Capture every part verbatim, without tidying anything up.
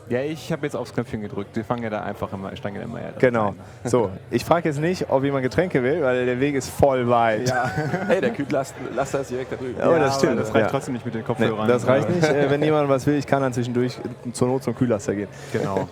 Ja, ich habe jetzt aufs Knöpfchen gedrückt. Die fangen ja da einfach immer, steigen ja immer ja Genau. rein. So, ich frage jetzt nicht, ob jemand Getränke will, weil der Weg ist voll weit. Ja, Hey, der Kühllaster ist direkt da drüben. Oh, das stimmt. aber das reicht Ja. trotzdem nicht mit den Nee, Kopfhörern. das reicht nicht. Äh, wenn jemand was will, ich kann dann zwischendurch zur Not zum Kühllaster gehen. Genau.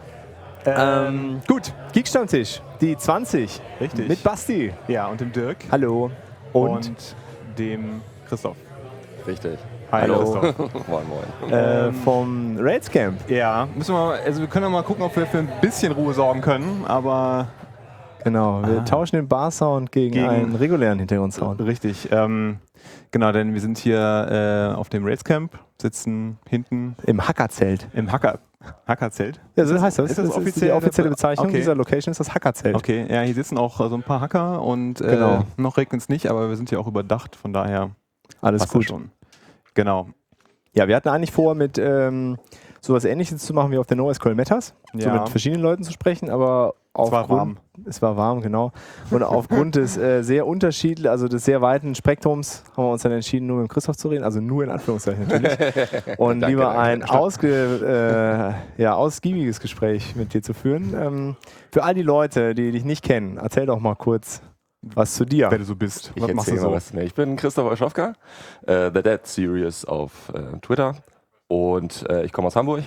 Ähm, gut, Geek-Stammtisch, die zwanzig. Richtig. Mit Basti. Ja, und dem Dirk Hallo. Und, und dem Christoph. Richtig. Hi, Hallo. Christoph. Moin, moin. äh, vom Rails Camp. Ja, müssen wir mal, also wir können ja mal gucken, ob wir für ein bisschen Ruhe sorgen können, aber Genau, wir Ah. tauschen den Bar-Sound gegen, Gegen- einen regulären Hintergrundsound. richtig. Ähm, genau, denn wir sind hier äh, auf dem Rails Camp, sitzen hinten Im Hackerzelt. im Hacker, Hackerzelt. Ja, so heißt das. ist das das ist offiziell die offizielle der- Bezeichnung okay. dieser Location, ist das Hackerzelt. Okay, ja, hier sitzen auch äh, so ein paar Hacker und äh, Genau. noch regnet es nicht, aber wir sind hier auch überdacht, von daher Alles passt das gut. schon. Genau. Ja, wir hatten eigentlich vor, mit ähm, sowas Ähnliches zu machen wie auf der NoSQL Metas. So Ja. mit verschiedenen Leuten zu sprechen, aber Es war aufgrund, warm. Es war warm, genau. Und aufgrund des äh, sehr unterschiedlichen, also des sehr weiten Spektrums, haben wir uns dann entschieden, nur mit Christoph zu reden. Also nur in Anführungszeichen natürlich. Und Danke, lieber danke. ein ausge, äh, ja, ausgiebiges Gespräch mit dir zu führen. Ähm, für all die Leute, die dich nicht kennen, erzähl doch mal kurz was zu dir. Wer du so bist. Ich Was machst du erzähle mal so? was. Nee, ich bin Christoph Olschowka, äh, The Dead Series auf äh, Twitter und äh, ich komme aus Hamburg.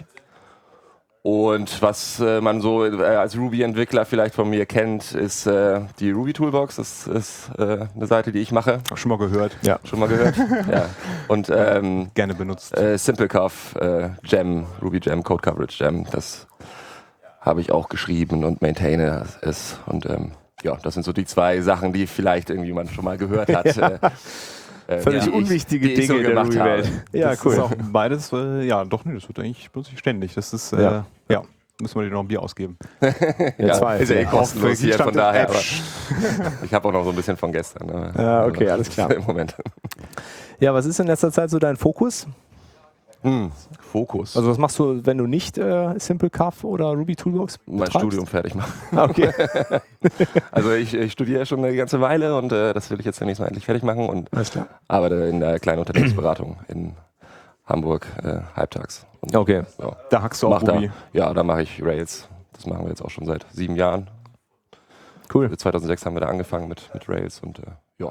Und was äh, man so äh, als Ruby-Entwickler vielleicht von mir kennt, ist äh, die Ruby Toolbox. Das ist äh, eine Seite, die ich mache. Hab schon mal gehört. Ja. Schon mal gehört? Ja. Und ähm, Gerne benutzt. Äh, SimpleCov, äh, Gem, Ruby Gem, Code Coverage Gem, das habe ich auch geschrieben und maintaine es. Und ähm, ja, das sind so die zwei Sachen, die vielleicht irgendjemand schon mal gehört hat. Ja. äh, äh, Völlig die ich- unwichtige die ich so Dinge der gemacht Ruby-Welt. habe. Ja, das cool. ist auch beides, äh, ja, doch, nee, das wird eigentlich benutze ich ständig. Das ist, äh, Ja. ja. müssen wir dir noch ein Bier ausgeben. Ja, zwei. Ist ja eh Ja, kostenlos hier, von daher. Aber App. ich habe auch noch so ein bisschen von gestern. Ne? Ja, okay, alles klar. Im Moment. Ja, was ist in letzter Zeit so dein Fokus? Hm, Fokus. Also was machst du, wenn du nicht äh, SimpleCov oder Ruby Toolbox mein betreibst? Studium fertig machen. Ah, okay. Also ich, ich studiere ja schon eine ganze Weile und äh, das will ich jetzt demnächst mal endlich fertig machen und Alles klar. arbeite in der kleinen Unternehmensberatung in Hamburg äh, halbtags. Und, Okay. ja, Da hackst du auch mach da, Ruby. ja, da mache ich Rails. Das machen wir jetzt auch schon seit sieben Jahren. Cool. zweitausendsechs haben wir da angefangen mit, mit Rails und äh, ja.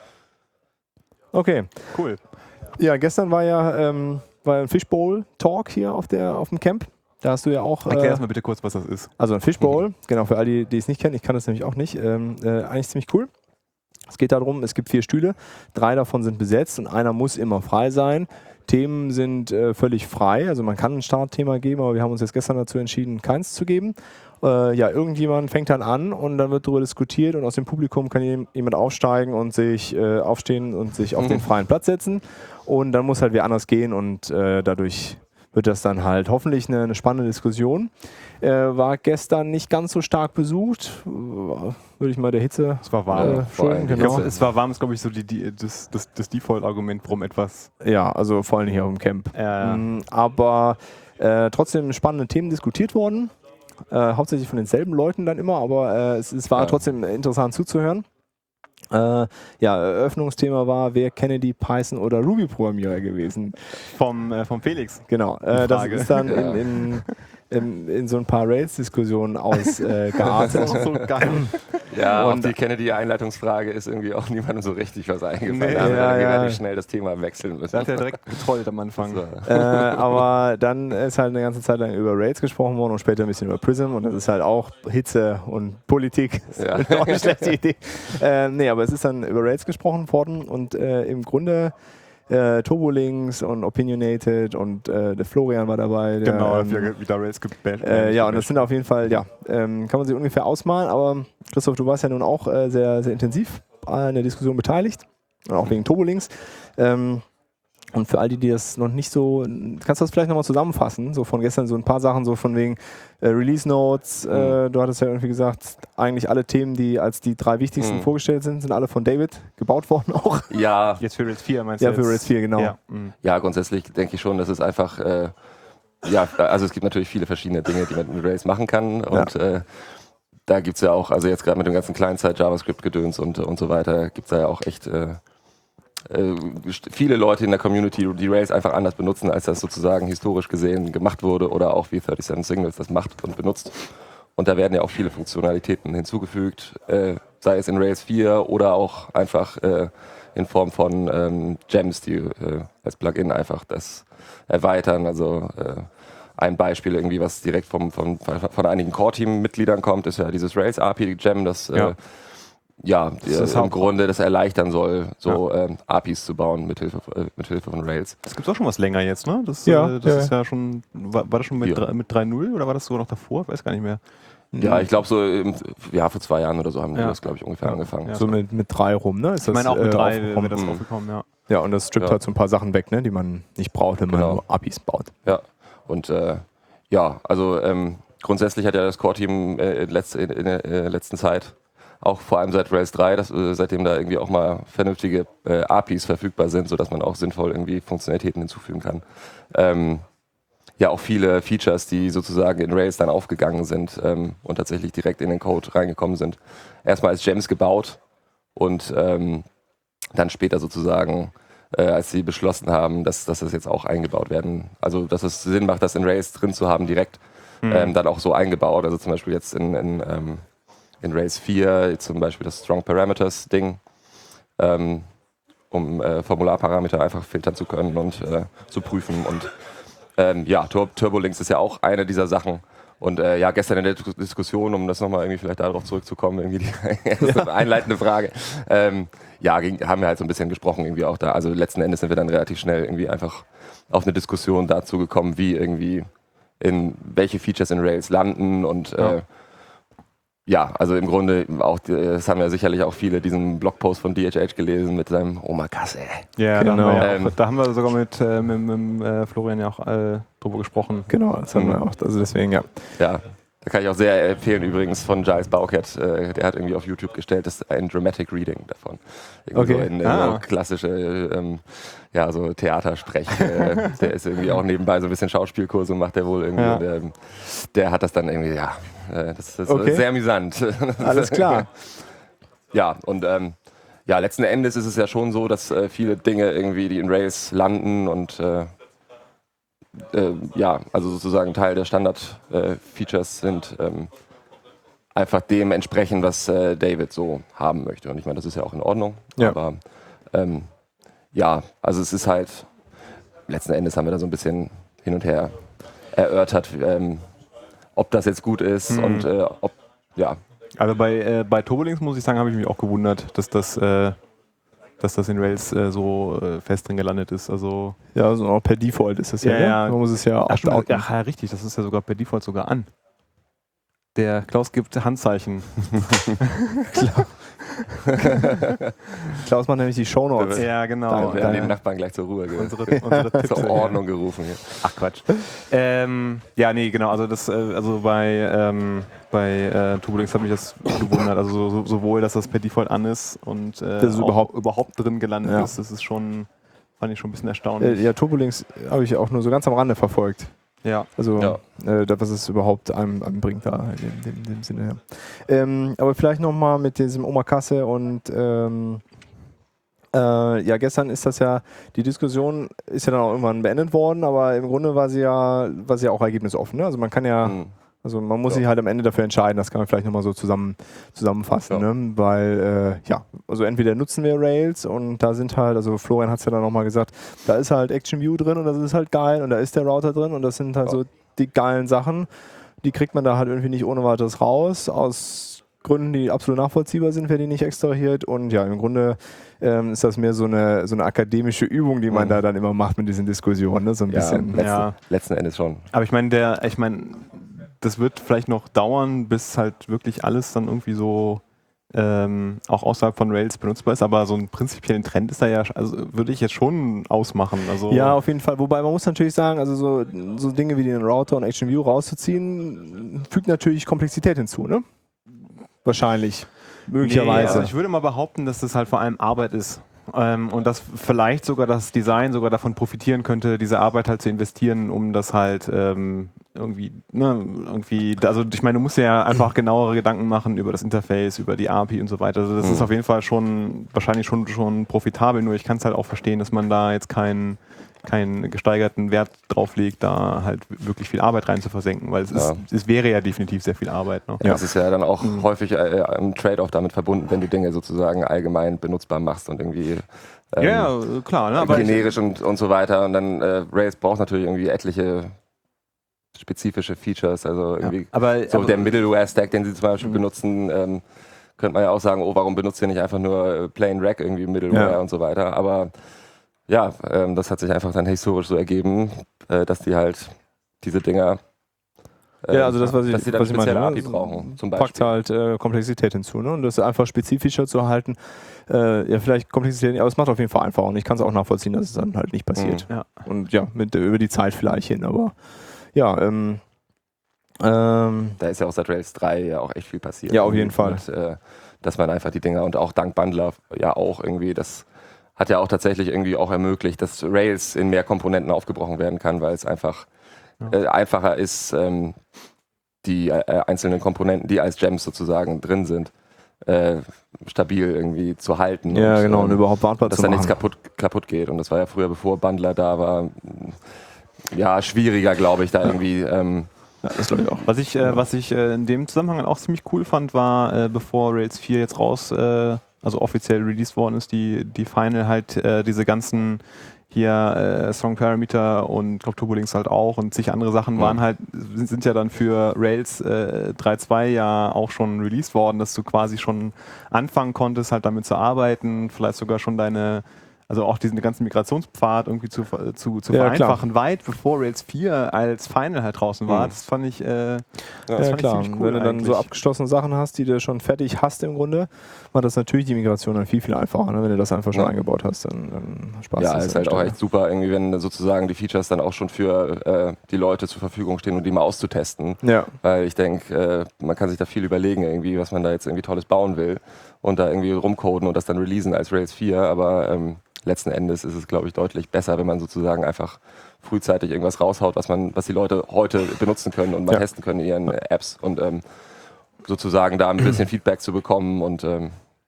Okay. Cool. Ja, gestern war ja ähm, war ein Fishbowl-Talk hier auf, der, auf dem Camp. Da hast du ja auch... Erklär Äh, erst mal bitte kurz, was das ist. also ein Fishbowl, genau, für alle, die, die es nicht kennen, ich kann das nämlich auch nicht, ähm, äh, eigentlich ziemlich cool. Es geht darum, es gibt vier Stühle, drei davon sind besetzt und einer muss immer frei sein. Themen sind äh, völlig frei, also man kann ein Startthema geben, aber wir haben uns jetzt gestern dazu entschieden, keins zu geben. Äh, ja, irgendjemand fängt dann an und dann wird darüber diskutiert und aus dem Publikum kann jem- jemand aufsteigen und sich äh, aufstehen und sich auf den freien Platz setzen und dann muss halt wer anders gehen und äh, dadurch wird das dann halt hoffentlich eine, eine spannende Diskussion. Äh, war gestern nicht ganz so stark besucht, äh, würde ich mal der Hitze Es war warm. äh, vor allem schulden, die genau. Hitze. Es war warm, ist glaube ich so die, die, das, das, das Default-Argument, warum etwas. Ja, also vor allem hier auf dem Camp. Äh, Mm, Aber äh, trotzdem spannende Themen diskutiert worden. Äh, hauptsächlich von denselben Leuten dann immer, aber äh, es, es war Ja. trotzdem interessant zuzuhören. Äh, ja, Eröffnungsthema war, wer Kennedy, Python oder Ruby-Programmierer gewesen. vom, äh, vom Felix. Genau, äh, das Frage. ist dann Ja. in, in, in, in so ein paar Rails-Diskussionen ausgeartet. Äh, geartet. so geil. Ja, Und- auf die Kennedy-Einleitungsfrage ist irgendwie auch niemandem so richtig was eingefallen. Nee, da haben wir ja, dann ja. relativ schnell das Thema wechseln müssen. Da hat er direkt getrollt am Anfang. So. äh, aber dann ist halt eine ganze Zeit lang über Rails gesprochen worden und später ein bisschen über Prism und das ist halt auch Hitze und Politik. Ja. Das ist auch eine schlechte Idee. Äh, nee, aber es ist dann über Rails gesprochen worden und äh, im Grunde äh, Turbolinks und Opinionated und äh, der Florian war dabei. Der, Genau, ähm, wieder, wieder Rails gebasht. äh, ja, und das sind auf jeden Fall, ja, ähm, kann man sich ungefähr ausmalen, aber Christoph, du warst ja nun auch äh, sehr, sehr intensiv an der Diskussion beteiligt, und auch wegen Turbolinks. Ähm, und für all die, die das noch nicht so, kannst du das vielleicht nochmal zusammenfassen, so von gestern so ein paar Sachen, so von wegen äh, Release Notes, äh, du hattest ja irgendwie gesagt, eigentlich alle Themen, die als die drei wichtigsten Mhm. vorgestellt sind, sind alle von David gebaut worden auch. Ja, Jetzt für Rails vier meinst Ja, du? für jetzt? Rails vier, genau. Ja. mhm. ja, grundsätzlich denke ich schon, dass es einfach, äh, ja, also es gibt natürlich viele verschiedene Dinge, die man mit Rails machen kann und äh, da gibt es ja auch, also jetzt gerade mit dem ganzen Client-Side JavaScript-Gedöns und, und so weiter, gibt es da ja auch echt äh, äh, viele Leute in der Community die Rails einfach anders benutzen, als das sozusagen historisch gesehen gemacht wurde oder auch wie thirty-seven Signals das macht und benutzt. Und da werden ja auch viele Funktionalitäten hinzugefügt, äh, sei es in Rails vier oder auch einfach äh, in Form von ähm, Gems, die äh, als Plugin einfach das erweitern. Also äh, ein Beispiel irgendwie, was direkt vom, vom, von einigen Core-Team-Mitgliedern kommt, ist ja dieses Rails-A P I-Gem, das ja, äh, ja die, das im Grunde das erleichtern soll, so ja. ähm, A P Is zu bauen mit Hilfe, äh, mit Hilfe von Rails. Das gibt es auch schon was länger jetzt, ne? Das, ja, äh, das ja. ist ja schon, war, war das schon mit, ja. mit drei Punkt null oder war das sogar noch davor? Ich weiß gar nicht mehr. Ja, ich glaube so, im, ja, vor zwei Jahren oder so haben wir ja. das, glaube ich, ungefähr ja. angefangen. Ja. So mit, mit drei rum, ne? Ist ich meine auch mit äh, drei wäre das aufgekommen, ja. Ja, und das strippt ja. halt so ein paar Sachen weg, ne, die man nicht braucht, wenn genau. man nur A P Is baut. Ja, und äh, ja, also ähm, grundsätzlich hat ja das Core-Team äh, in, letz, in, in der äh, letzten Zeit, auch vor allem seit Rails drei, das, äh, seitdem da irgendwie auch mal vernünftige äh, A P Is verfügbar sind, sodass man auch sinnvoll irgendwie Funktionalitäten hinzufügen kann. Ähm, ja, auch viele Features, die sozusagen in Rails dann aufgegangen sind ähm, und tatsächlich direkt in den Code reingekommen sind. Erstmal als Gems gebaut und ähm, dann später sozusagen, äh, als sie beschlossen haben, dass, dass das jetzt auch eingebaut werden. Also, dass es Sinn macht, das in Rails drin zu haben, direkt mhm. ähm, dann auch so eingebaut. Also zum Beispiel jetzt in, in, ähm, in Rails vier, zum Beispiel das Strong Parameters Ding, ähm, um äh, Formularparameter einfach filtern zu können und äh, zu prüfen. Und ähm, ja, Tur Turbolinks ist ja auch eine dieser Sachen. Und äh, ja, gestern in der Diskussion, um das nochmal irgendwie vielleicht darauf zurückzukommen, irgendwie die erste ja. einleitende Frage, ähm, ja, ging, haben wir halt so ein bisschen gesprochen irgendwie auch da. Also letzten Endes sind wir dann relativ schnell irgendwie einfach auf eine Diskussion dazu gekommen, wie irgendwie in welche Features in Rails landen und ja. Äh, ja, also im Grunde auch, das haben ja sicherlich auch viele diesen Blogpost von D H H gelesen mit seinem Omakase. Ja, genau. da, haben wir ja ähm, auch, da haben wir sogar mit, äh, mit, mit äh, Florian ja auch äh, drüber gesprochen. Genau, das haben mhm. wir auch, also deswegen ja. Ja, da kann ich auch sehr empfehlen übrigens von Giles Baucat, äh, der hat irgendwie auf YouTube gestellt, das ist ein Dramatic Reading davon. Irgendwie okay. so in, in ah. so klassische, ähm, ja, so Theatersprech. äh, der ist irgendwie auch nebenbei so ein bisschen Schauspielkurse, macht der wohl irgendwie. Ja. Der, der hat das dann irgendwie, ja, das ist okay. sehr amüsant. Alles klar. Ja, und ähm, ja, letzten Endes ist es ja schon so, dass äh, viele Dinge irgendwie, die in Rails landen und äh, äh, ja, also sozusagen Teil der Standard-Features äh, sind, ähm, einfach dem entsprechen, was äh, David so haben möchte. Und ich meine, das ist ja auch in Ordnung. Ja. Aber ähm, ja, also es ist halt, letzten Endes haben wir da so ein bisschen hin und her erörtert, ähm, ob das jetzt gut ist mhm. und äh, ob, ja. Also bei, äh, bei Turbolinks muss ich sagen, habe ich mich auch gewundert, dass das, äh, dass das in Rails äh, so äh, fest drin gelandet ist. Also ja, also auch per Default ist das ja. ja, ja. Man muss es ja auch. Ach, ach, ja, richtig, das ist ja sogar per Default sogar an. Der Klaus gibt Handzeichen. Klaus macht nämlich die Shownotes. Ja, genau. Da werden die Nachbarn gleich zur Ruhe unsere, unsere Tipps zur Ordnung gerufen. Hier. Ach Quatsch. ähm, ja, nee, genau. Also das, also bei ähm, bei äh, Turbolinks hat mich das gewundert. Also so, so, sowohl, dass das per Default an ist und äh, das ist überhaupt, überhaupt drin gelandet ja. ist. Das ist schon, fand ich schon ein bisschen erstaunlich. Äh, ja, Turbolinks habe ich auch nur so ganz am Rande verfolgt. Ja. Also, ja. Äh, was es überhaupt einem, einem bringt da in dem, dem Sinne. Ja. Ähm, aber vielleicht nochmal mit diesem Omakase und ähm, äh, ja, gestern ist das ja, die Diskussion ist ja dann auch irgendwann beendet worden, aber im Grunde war sie ja, war sie ja auch ergebnisoffen. Ne? Also man kann ja, mhm. also man muss ja. sich halt am Ende dafür entscheiden, das kann man vielleicht nochmal so zusammen, zusammenfassen, ja. ne? Weil, äh, ja, also entweder nutzen wir Rails und da sind halt, also Florian hat es ja dann nochmal gesagt, da ist halt ActionView drin und das ist halt geil und da ist der Router drin und das sind halt ja. so die geilen Sachen, die kriegt man da halt irgendwie nicht ohne weiteres raus, aus Gründen, die absolut nachvollziehbar sind, wer die nicht extrahiert und ja, im Grunde ähm, ist das mehr so eine, so eine akademische Übung, die man mhm. da dann immer macht mit diesen Diskussionen, ne? So ein ja, bisschen. Letzten, ja. letzten Endes schon. Aber ich meine, der, ich meine, das wird vielleicht noch dauern, bis halt wirklich alles dann irgendwie so ähm, auch außerhalb von Rails benutzbar ist, aber so einen prinzipiellen Trend ist da ja, also würde ich jetzt schon ausmachen. Also ja, auf jeden Fall. Wobei man muss natürlich sagen, also so, so Dinge wie den Router und ActionView rauszuziehen, fügt natürlich Komplexität hinzu, ne? Wahrscheinlich. Möglicherweise. Nee, also ich würde mal behaupten, dass das halt vor allem Arbeit ist. Ähm, und dass vielleicht sogar das Design sogar davon profitieren könnte, diese Arbeit halt zu investieren, um das halt ähm, irgendwie, ne, irgendwie, also ich meine, du musst ja einfach genauere Gedanken machen über das Interface, über die A P I und so weiter. Also das Mhm. ist auf jeden Fall schon, wahrscheinlich schon, schon profitabel, nur ich kann es halt auch verstehen, dass man da jetzt keinen keinen gesteigerten Wert drauf legt, da halt wirklich viel Arbeit rein zu versenken, weil es, Ja. ist, es wäre ja definitiv sehr viel Arbeit. Ne? Ja. Das ist ja dann auch Mhm. häufig äh, ein Trade-off damit verbunden, wenn du Dinge sozusagen allgemein benutzbar machst und irgendwie ähm, Ja, ja, klar. Ne? Aber generisch und, und so weiter. Und dann äh, Rails braucht natürlich irgendwie etliche spezifische Features. Also irgendwie ja, aber, so aber, der Middleware-Stack, den sie zum Beispiel Mhm. benutzen, ähm, könnte man ja auch sagen, oh, warum benutzt ihr nicht einfach nur äh, plain Rack irgendwie Middleware Ja. und so weiter. Aber ja, ähm, das hat sich einfach dann historisch so ergeben, äh, dass die halt diese Dinger äh, Ja, also das, was ich, dass die dann was ich meine, spezielle ne? A P I brauchen, zum packt Beispiel. halt äh, Komplexität hinzu, ne? Und das einfach spezifischer zu halten, äh, ja, vielleicht Komplexität nicht, aber es macht auf jeden Fall einfacher und ich kann es auch nachvollziehen, dass es dann halt nicht passiert. Mhm. Ja. Und ja, mit, über die Zeit vielleicht hin, aber ja, ähm, ähm, Da ist ja auch seit Rails drei ja auch echt viel passiert. Ja, auf jeden Mit, Fall. äh, dass man einfach die Dinger und auch dank Bundler ja auch irgendwie, das hat ja auch tatsächlich irgendwie auch ermöglicht, dass Rails in mehr Komponenten aufgebrochen werden kann, weil es einfach Ja. äh, einfacher ist, ähm, die äh, einzelnen Komponenten, die als Gems sozusagen drin sind, äh, stabil irgendwie zu halten. ja, und, genau, ähm, und überhaupt Wartplatz dass zu da machen. nichts kaputt, kaputt geht. Und das war ja früher, bevor Bundler da war, ja, schwieriger, glaube ich, da irgendwie. Ähm, Ja, das glaube ich auch. Was ich, äh, was ich äh, in dem Zusammenhang auch ziemlich cool fand, war, äh, bevor Rails vier jetzt raus, äh, also offiziell released worden ist, die, die Final halt äh, diese ganzen hier äh, Strong Parameter und glaub, Turbolinks halt auch und zig andere Sachen Mhm. waren halt, sind, sind ja dann für Rails äh, drei Punkt zwei ja auch schon released worden, dass du quasi schon anfangen konntest, halt damit zu arbeiten, vielleicht sogar schon deine, also auch diesen ganzen Migrationspfad irgendwie zu, zu, zu Ja, vereinfachen, weit bevor Rails vier als Final halt draußen war. Mhm. Das fand ich, äh, Ja, das Ja fand klar, ich ziemlich und cool wenn du dann so eigentlich. abgeschlossene Sachen hast, die du schon fertig hast im Grunde, macht das natürlich die Migration dann viel, viel einfacher, ne? Wenn du das einfach schon Ja. eingebaut hast, dann, dann sparst Ja, du das ist an halt der auch Stelle. echt super, irgendwie, wenn sozusagen die Features dann auch schon für äh, die Leute zur Verfügung stehen und die mal auszutesten. Ja, Weil ich denke, äh, man kann sich da viel überlegen, irgendwie, was man da jetzt irgendwie Tolles bauen will und da irgendwie rumcoden und das dann releasen als Rails vier. Aber ähm, letzten Endes ist es, glaube ich, deutlich besser, wenn man sozusagen einfach frühzeitig irgendwas raushaut, was man, was die Leute heute benutzen können und mal Ja. testen können in ihren äh, Apps und ähm, sozusagen da ein bisschen Feedback zu bekommen und ähm,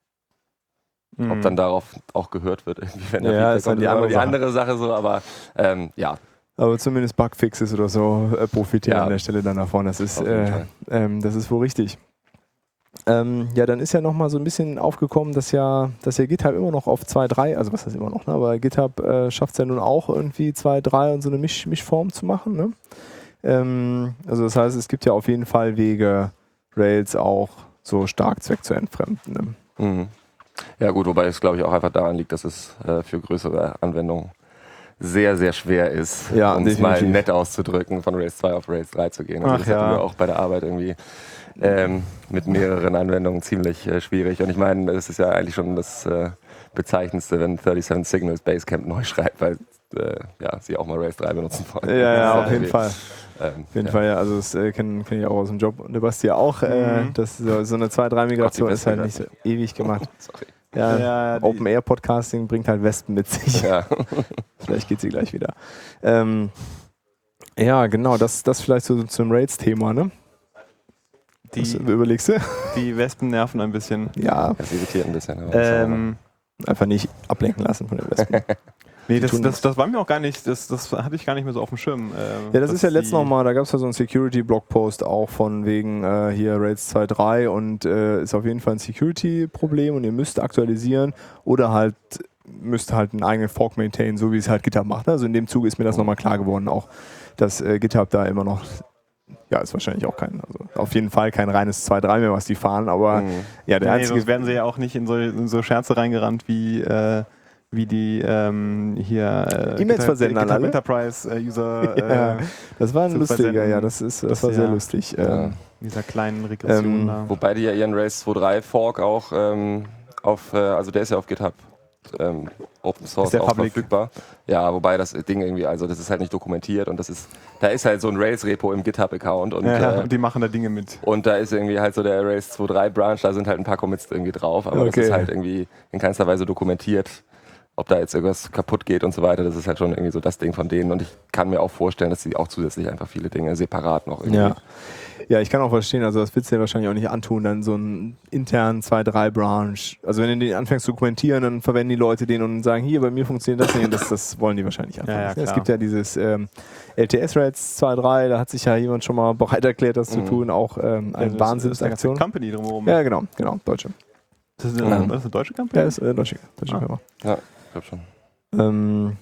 Mhm. ob dann darauf auch gehört wird, irgendwie, wenn da Ja, Feedback ist halt kommt, die ist aber andere die Sache. andere Sache so, aber ähm, ja, aber zumindest Bugfixes oder so äh, profitieren Ja. an der Stelle dann davon. Das ist, Auf jeden äh, Fall. ähm, das ist wohl richtig. Ähm, ja, dann ist ja nochmal so ein bisschen aufgekommen, dass ja, dass ja GitHub immer noch auf zwei Punkt drei, also was heißt immer noch, ne? Aber GitHub äh, schafft es ja nun auch irgendwie zwei Punkt drei und so eine Misch Mischform zu machen. Ne? Ähm, also das heißt, es gibt ja auf jeden Fall Wege, Rails auch so stark zweck zu entfremden. Ne? Mhm. Ja gut, wobei es glaube ich auch einfach daran liegt, dass es äh, für größere Anwendungen sehr, sehr schwer ist, Ja, um es mal definitiv. nett auszudrücken, von Rails zwei auf Rails drei zu gehen. Also Ach das hatten ja. wir auch bei der Arbeit irgendwie ähm, mit mehreren Anwendungen ziemlich äh, schwierig. Und ich meine, es ist ja eigentlich schon das äh, Bezeichnendste, wenn siebenunddreißig Signals Basecamp neu schreibt, weil äh, ja, sie auch mal Rails drei benutzen wollen. Ja, ja, Das ist auf jeden irgendwie, Fall. Ähm, Auf jeden ja. Fall, ja. Also das äh, kenne kenn ich auch aus dem Job. Und der Basti ja auch. Äh, Mhm. das, so, so eine zwei Punkt drei Migration Gott, die ist halt nicht Wespen so ewig gemacht. Sorry. Ja, Ja, die- Open Air Podcasting bringt halt Wespen mit sich. Ja. Vielleicht geht sie gleich wieder. Ähm, ja, genau, das, das vielleicht so zum Rails-Thema, ne? Was Die, überlegst du? die Wespen nerven ein bisschen. Ja, Das irritiert ein bisschen. aber was soll man Ähm, einfach nicht ablenken lassen von den Wespen. nee, das, tun das, nichts. das war mir auch gar nicht, das, das hatte ich gar nicht mehr so auf dem Schirm. ähm, Ja, das dass ist ja letztens die- nochmal, da gab es ja so einen Security-Blogpost auch von wegen äh, hier Rails zwei Punkt drei und äh, ist auf jeden Fall ein Security-Problem und ihr müsst aktualisieren oder halt müsst halt einen eigenen Fork maintainen, so wie es halt GitHub macht. Also in dem Zuge ist mir das nochmal klar geworden, auch dass äh, GitHub da immer noch, ja, ist wahrscheinlich auch kein, also auf jeden Fall kein reines zwei Punkt drei mehr, was die fahren, aber Mhm. ja, der Nee, einzige sonst werden sie ja auch nicht in so, in so Scherze reingerannt wie, äh, wie die ähm, hier äh, E-Mails versenden an GitHub alle? Enterprise äh, User ja, äh, das war ein zu lustiger, versenden. ja, das ist, das, Das war sehr ja- lustig. Ja. Ähm, dieser kleinen Regression Ähm, da. Wobei die ja ihren Rails zwei Punkt drei Fork auch ähm, auf, äh, also der ist ja auf GitHub ähm, Open Source Ist der auch public? verfügbar. Ja, wobei das Ding irgendwie, also das ist halt nicht dokumentiert und das ist, da ist halt so ein Rails-Repo im GitHub-Account und, Ja, äh, und die machen da Dinge mit. und da ist irgendwie halt so der Rails zwei Punkt drei Branch, da sind halt ein paar Commits irgendwie drauf, aber Okay. das ist halt irgendwie in keinster Weise dokumentiert. ob da jetzt irgendwas kaputt geht und so weiter. Das ist halt schon irgendwie so das Ding von denen. Und ich kann mir auch vorstellen, dass sie auch zusätzlich einfach viele Dinge separat noch irgendwie. Ja. Ja, ich kann auch verstehen, also das willst du dir wahrscheinlich auch nicht antun, dann so einen internen zwei drei Branch. Also wenn du den anfängst zu kommentieren, dann verwenden die Leute den und sagen, hier, bei mir funktioniert das nicht und das, das wollen die wahrscheinlich einfach Ja, ja, nicht. Es klar. gibt ja dieses ähm, L T S-Rates zwei drei, da hat sich ja jemand schon mal bereit erklärt, das Mhm. zu tun, auch ähm, eine Das Wahnsinnsaktion. ist eine Company drumherum. Ja, genau, genau, deutsche. Das ist eine, Mhm. das ist eine deutsche Company? Ja, ist äh, deutsche, deutsche Ah. Firma. Ja, ich glaube schon. Ähm,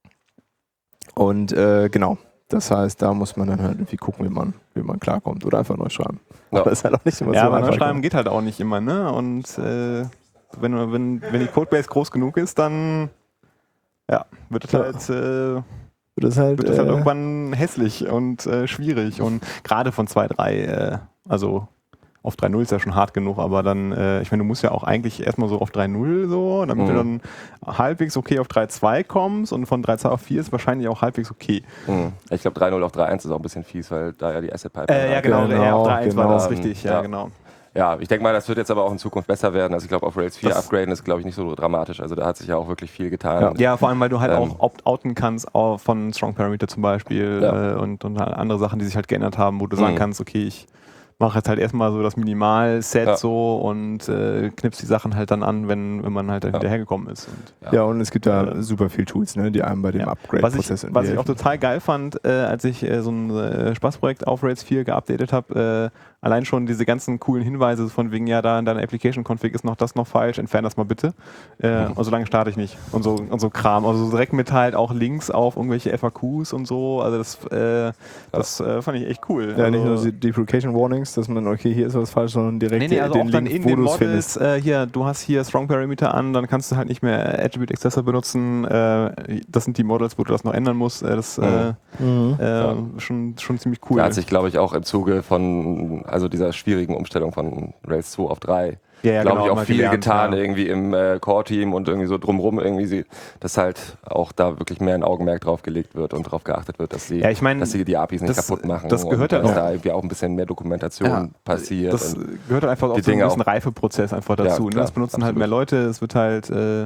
und äh, genau. Das heißt, da muss man dann halt irgendwie gucken, wie man, wie man klarkommt oder einfach neu schreiben. Ja. Aber das ist halt auch nicht immer Ja, so aber einfach. Neuschreiben geht halt auch nicht immer, ne? Und äh, wenn, wenn, wenn die Codebase groß genug ist, dann ja, wird es Ja. halt, äh, Das ist halt, wird es halt äh, irgendwann hässlich und äh, schwierig. Und gerade von zwei drei, äh, also auf drei null ist ja schon hart genug, aber dann, äh, ich meine, du musst ja auch eigentlich erstmal so auf drei null so, damit Mhm. du dann halbwegs okay auf drei zwei kommst und von drei zwei auf vier ist wahrscheinlich auch halbwegs okay. Mhm. Ich glaube, drei null auf drei eins ist auch ein bisschen fies, weil da ja die Asset Pipeline. Äh, ja, genau, Genau, ja, auf drei eins war genau. das richtig, ja, Ja. genau. Ja, ich denke mal, das wird jetzt aber auch in Zukunft besser werden. Also ich glaube, auf Rails vier Das- upgraden ist, glaube ich, nicht so dramatisch. Also da hat sich ja auch wirklich viel getan. Ja. Ja, vor allem, weil du halt Ähm. auch opt-outen kannst auch von Strong Parameter zum Beispiel Ja. äh, und, und halt andere Sachen, die sich halt geändert haben, wo du sagen Mhm. kannst, okay, ich mache jetzt halt erstmal so das Minimal-Set Ja. so und äh, knipst die Sachen halt dann an, wenn, wenn man halt dann Ja. hinterhergekommen ist. Und ja, und es gibt da Äh, super viel Tools, ne, die einem bei dem Ja. Upgrade-Prozess Was ich, irgendwie was ich auch helfen. total geil fand, äh, als ich äh, so ein äh, Spaßprojekt auf Rails vier geupdatet habe, äh, allein schon diese ganzen coolen Hinweise von wegen, ja, da in deiner Application-Config ist noch das noch falsch, entferne das mal bitte. Äh, Mhm. und so lange starte ich nicht. Und so, und so Kram. Also so direkt mit halt auch Links auf irgendwelche F A Qs und so. Also das, äh, das äh, fand ich echt cool. Ja, also, nicht nur die Deprecation Warnings, dass man, okay, hier ist was falsch, sondern direkt Nee, nee, also den auch dann Link, in wo den du es Models, findest. äh, hier, du hast hier Strong Parameter an, dann kannst du halt nicht mehr Attribute Accessor benutzen. Äh, das sind die Models, wo du das noch ändern musst. Äh, das äh, Mhm. äh, Ja. schon, schon ziemlich cool. Da hat sich, glaube ich, auch im Zuge von also dieser schwierigen Umstellung von Rails zwei auf drei, ja, ja, glaube genau, ich, auch mal viel gelernt, getan ja. irgendwie im äh, Core-Team und irgendwie so drumrum irgendwie, sie, dass halt auch da wirklich mehr ein Augenmerk drauf gelegt wird und darauf geachtet wird, dass sie, Ja, ich meine, dass sie die A P Is nicht das- kaputt machen das gehört und ja dass auch- da irgendwie auch ein bisschen mehr Dokumentation Ja, passiert. Das und, gehört halt einfach auch die zu einem Dinge gewissen auch- Reifeprozess einfach Ja, dazu. ne? klar, Das benutzen absolut. halt mehr Leute, es wird halt, äh,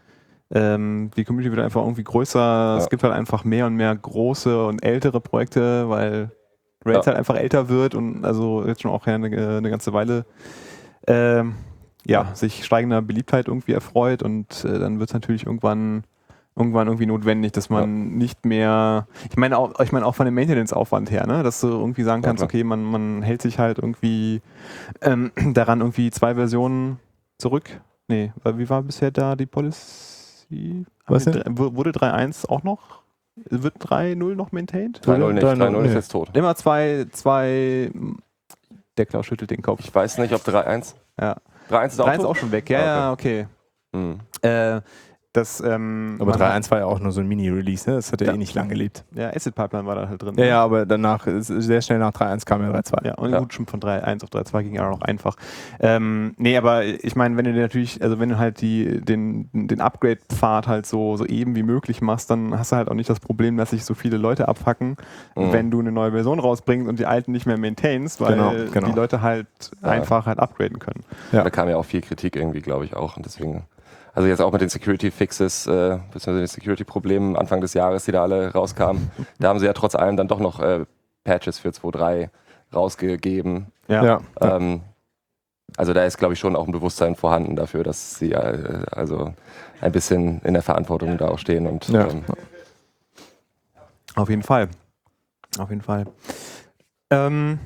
ähm, die Community wird einfach irgendwie größer, es Ja. gibt halt einfach mehr und mehr große und ältere Projekte, weil Rails Ja. halt einfach älter wird und also jetzt schon auch ja eine, eine ganze Weile ähm, ja, Ja. sich steigender Beliebtheit irgendwie erfreut und äh, dann wird es natürlich irgendwann irgendwann irgendwie notwendig, dass man nicht mehr, ich meine auch, ich meine auch von dem Maintenance-Aufwand her, ne, dass du irgendwie sagen Ja, kannst, klar. okay, man, man hält sich halt irgendwie ähm, daran, irgendwie zwei Versionen zurück. Nee, weil wie war bisher da die Policy? Haben Was die denn? drei- wu- Wurde drei Punkt eins auch noch, wird drei Punkt null noch maintained? drei null nicht, drei null, drei null ist nee. jetzt tot. Immer zwei, zwei, der Klaus schüttelt den Kopf. Ich weiß nicht, ob drei eins. Ja. drei eins ist auch drei ist tot? auch schon weg, ja, Ah, ja, okay. Hm. Äh, das, ähm, Aber man drei hat- Punkt eins war ja auch nur so ein Mini-Release, ne? Das hat ja, Ja. eh nicht lang gelebt. Ja, Acid Pipeline war da halt drin. Ja, ne? ja, aber danach, ist- sehr schnell nach drei Punkt eins kam ja drei Punkt zwei. Ja, und Ja. gut, schon von drei Punkt eins auf drei Punkt zwei ging ja auch noch einfach. Ähm, nee, aber ich meine, wenn du dir natürlich, also wenn du halt die, den, den Upgrade-Pfad halt so, so eben wie möglich machst, dann hast du halt auch nicht das Problem, dass sich so viele Leute abfacken, Mhm. wenn du eine neue Version rausbringst und die alten nicht mehr maintainst, weil Genau, genau. die Leute halt Ja. einfach halt upgraden können. Ja. Da kam ja auch viel Kritik irgendwie, glaube ich, auch. Und deswegen, also jetzt auch mit den Security-Fixes, äh, beziehungsweise den Security-Problemen Anfang des Jahres, die da alle rauskamen, da haben sie ja trotz allem dann doch noch äh, Patches für zwei Punkt drei rausgegeben. Ja. Ja. Ähm, also da ist, glaube ich, schon auch ein Bewusstsein vorhanden dafür, dass sie äh, also ein bisschen in der Verantwortung da auch stehen. Und Ja. ähm, Auf jeden Fall. Auf jeden Fall. Ähm,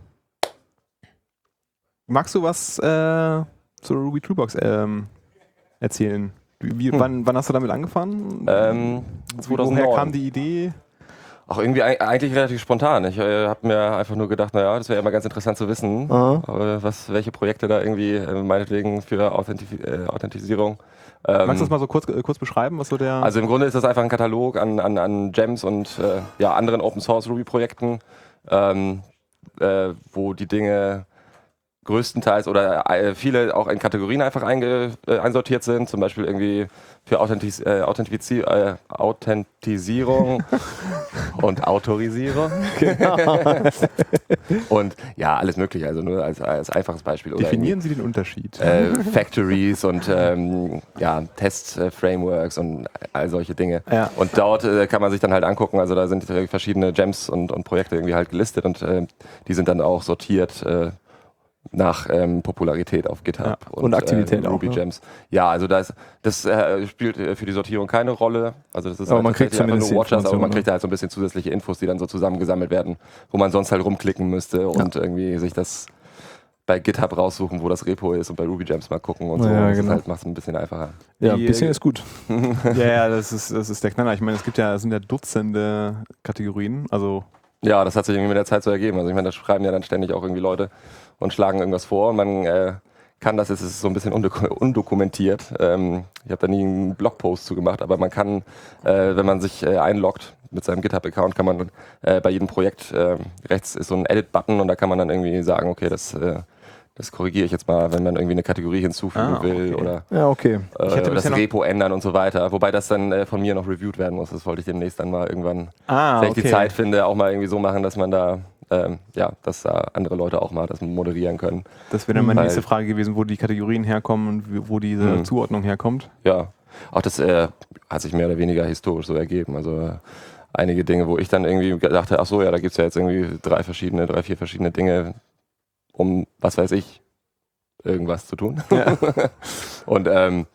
magst du was äh, zur Ruby Toolbox ähm, erzählen? Wie, wie, Hm. wann, wann hast du damit angefangen? ähm, Woher zweitausendneun. kam die Idee? Auch irgendwie eig- eigentlich relativ spontan. Ich äh, habe mir einfach nur gedacht, naja, das wäre ja mal ganz interessant zu wissen, Aha. äh, was, welche Projekte da irgendwie äh, meinetwegen für Authentif äh, Authentisierung. Ähm, Magst du das mal so kurz, äh, kurz beschreiben, was so der... Also im Grunde ist das einfach ein Katalog an, an, an Gems und äh, ja, anderen Open Source Ruby Projekten, ähm, äh, wo die Dinge größtenteils oder äh, viele auch in Kategorien einfach einge, äh, einsortiert sind, zum Beispiel irgendwie für Authentis äh, Authentifizi äh, Authentisierung und Autorisierung. Genau. Und ja, alles mögliche, also nur als, als einfaches Beispiel. Oder Definieren Sie den Unterschied. Äh, Factories und ähm, ja, Test-Frameworks und all solche Dinge. Ja. Und dort äh, kann man sich dann halt angucken, also da sind äh, verschiedene Gems und, und Projekte irgendwie halt gelistet und äh, die sind dann auch sortiert äh, nach ähm, Popularität auf GitHub Ja, und Aktivität äh, auch, Ruby ne? Gems. Ja, also das, das äh, spielt äh, für die Sortierung keine Rolle. Also das ist Aber halt man kriegt tatsächlich einfach zumindest nur Watchers, aber man Informationen, kriegt da halt so ein bisschen zusätzliche Infos, die dann so zusammengesammelt werden, wo man sonst halt rumklicken müsste und Ja. irgendwie sich das bei GitHub raussuchen, wo das Repo ist und bei Ruby Gems mal gucken und so. Ja, das genau. halt, macht es ein bisschen einfacher. Ja, ein Die, bisschen äh, ist gut. Ja, ja, das ist, das ist der Knaller. Ich meine, es gibt ja, es sind ja Dutzende Kategorien. Also Ja, das hat sich irgendwie mit der Zeit so ergeben. Also ich meine, da schreiben ja dann ständig auch irgendwie Leute und schlagen irgendwas vor und man äh, kann das, es ist so ein bisschen undoku undokumentiert. Ähm, ich habe da nie einen Blogpost zu gemacht, aber man kann, äh, wenn man sich äh, einloggt mit seinem GitHub-Account, kann man äh, bei jedem Projekt, äh, rechts ist so ein Edit-Button und da kann man dann irgendwie sagen, okay, das, äh, das korrigiere ich jetzt mal, wenn man irgendwie eine Kategorie hinzufügen Ah, will okay. oder Ja, okay. äh, Ich hätte das bisher noch- Repo ändern und so weiter. Wobei das dann äh, von mir noch reviewed werden muss. Das wollte ich demnächst dann mal irgendwann, ah, wenn ich die Zeit finde, auch mal irgendwie so machen, dass man da, ähm, ja, dass da andere Leute auch mal das moderieren können. Das wäre dann meine Weil- nächste Frage gewesen, wo die Kategorien herkommen und wie- wo diese Mhm. Zuordnung herkommt. Ja, auch das äh, hat sich mehr oder weniger historisch so ergeben. Also äh, einige Dinge, wo ich dann irgendwie dachte, ach so, ja, da gibt es ja jetzt irgendwie drei verschiedene, drei, vier verschiedene Dinge, um, was weiß ich, irgendwas zu tun. Ja. und ähm,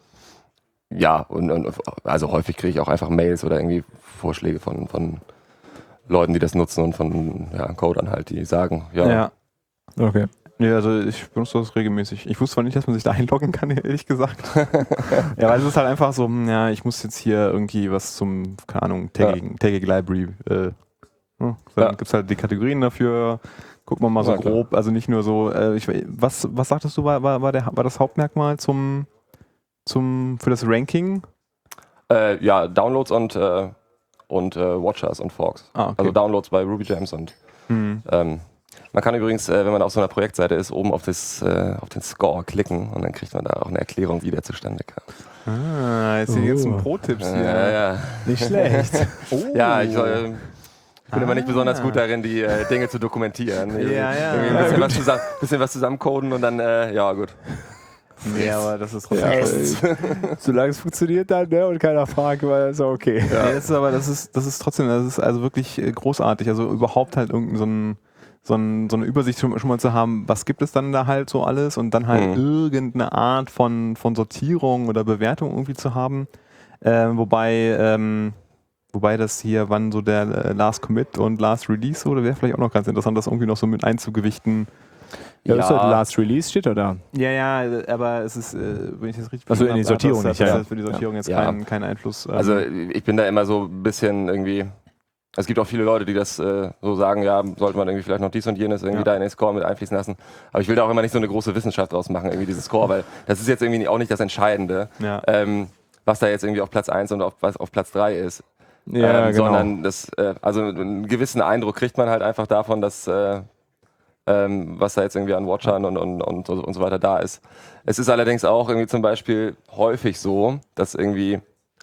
ja, und, und also häufig kriege ich auch einfach Mails oder irgendwie Vorschläge von, von Leuten, die das nutzen und von ja, Codern halt, die sagen, ja, Ja. Okay. Ja, also ich benutze das regelmäßig. Ich wusste zwar nicht, dass man sich da einloggen kann, ehrlich gesagt. Ja, weil es ist halt einfach so, hm, ja, ich muss jetzt hier irgendwie was zum, keine Ahnung, Tagging, Tagging Library. Äh, hm, dann Ja. gibt es halt die Kategorien dafür. Gucken wir mal so Ja, klar. grob, also nicht nur so, äh, ich, was, was sagtest du, war, war, war, der, war das Hauptmerkmal zum, zum, für das Ranking? Äh, ja, Downloads und, äh, und äh, Watchers und Forks. Ah, okay. Also Downloads bei Ruby Gems und Hm. ähm, man kann übrigens, äh, wenn man auf so einer Projektseite ist, oben auf, das, äh, auf den Score klicken und dann kriegt man da auch eine Erklärung, wie der zustande kam. Ah, jetzt sind jetzt Oh. ein Pro-Tipps hier. Ja, ja. Nicht schlecht. Oh. Ja, ich, äh, ich bin immer nicht Ah. besonders gut darin, die äh, Dinge zu dokumentieren. Ja, ja. Irgendwie ein Ja, bisschen, gut. was zusammen, bisschen was zusammencoden und dann, äh, ja gut. Nee, aber das ist trotzdem Ja, schon- solange es funktioniert dann, ne, und keiner fragt, weil ist auch okay. Ja. Nee, das ist aber das ist, das ist trotzdem, das ist also wirklich äh, großartig. Also überhaupt halt irgendein so ein, so, ein, so eine Übersicht schon, schon mal zu haben, was gibt es dann da halt so alles und dann halt Mhm. irgendeine Art von, von Sortierung oder Bewertung irgendwie zu haben. Ähm, wobei, ähm, wobei das hier, wann so der äh, Last Commit und Last Release oder wäre vielleicht auch noch ganz interessant, das irgendwie noch so mit einzugewichten. Ja, das ist halt Last Release, steht da da. Ja, ja, aber es ist, äh, wenn ich das richtig Ach so, in die verstanden Sortierung habe, hat das, nicht, hat ja. das für die Sortierung jetzt Ja. keinen keinen Einfluss. ähm, Also ich bin da immer so ein bisschen irgendwie, es gibt auch viele Leute, die das äh, so sagen, ja, sollte man irgendwie vielleicht noch dies und jenes irgendwie Ja. da in den Score mit einfließen lassen. Aber ich will da auch immer nicht so eine große Wissenschaft draus machen, irgendwie diesen Score, weil das ist jetzt irgendwie auch nicht das Entscheidende, ja. ähm, was da jetzt irgendwie auf Platz eins und auf, was auf Platz drei ist. Ja, ähm, genau. Sondern das, äh, also einen gewissen Eindruck kriegt man halt einfach davon, dass äh, ähm, was da jetzt irgendwie an Watchern und, und, und, und so weiter da ist. Es ist allerdings auch irgendwie zum Beispiel häufig so, dass irgendwie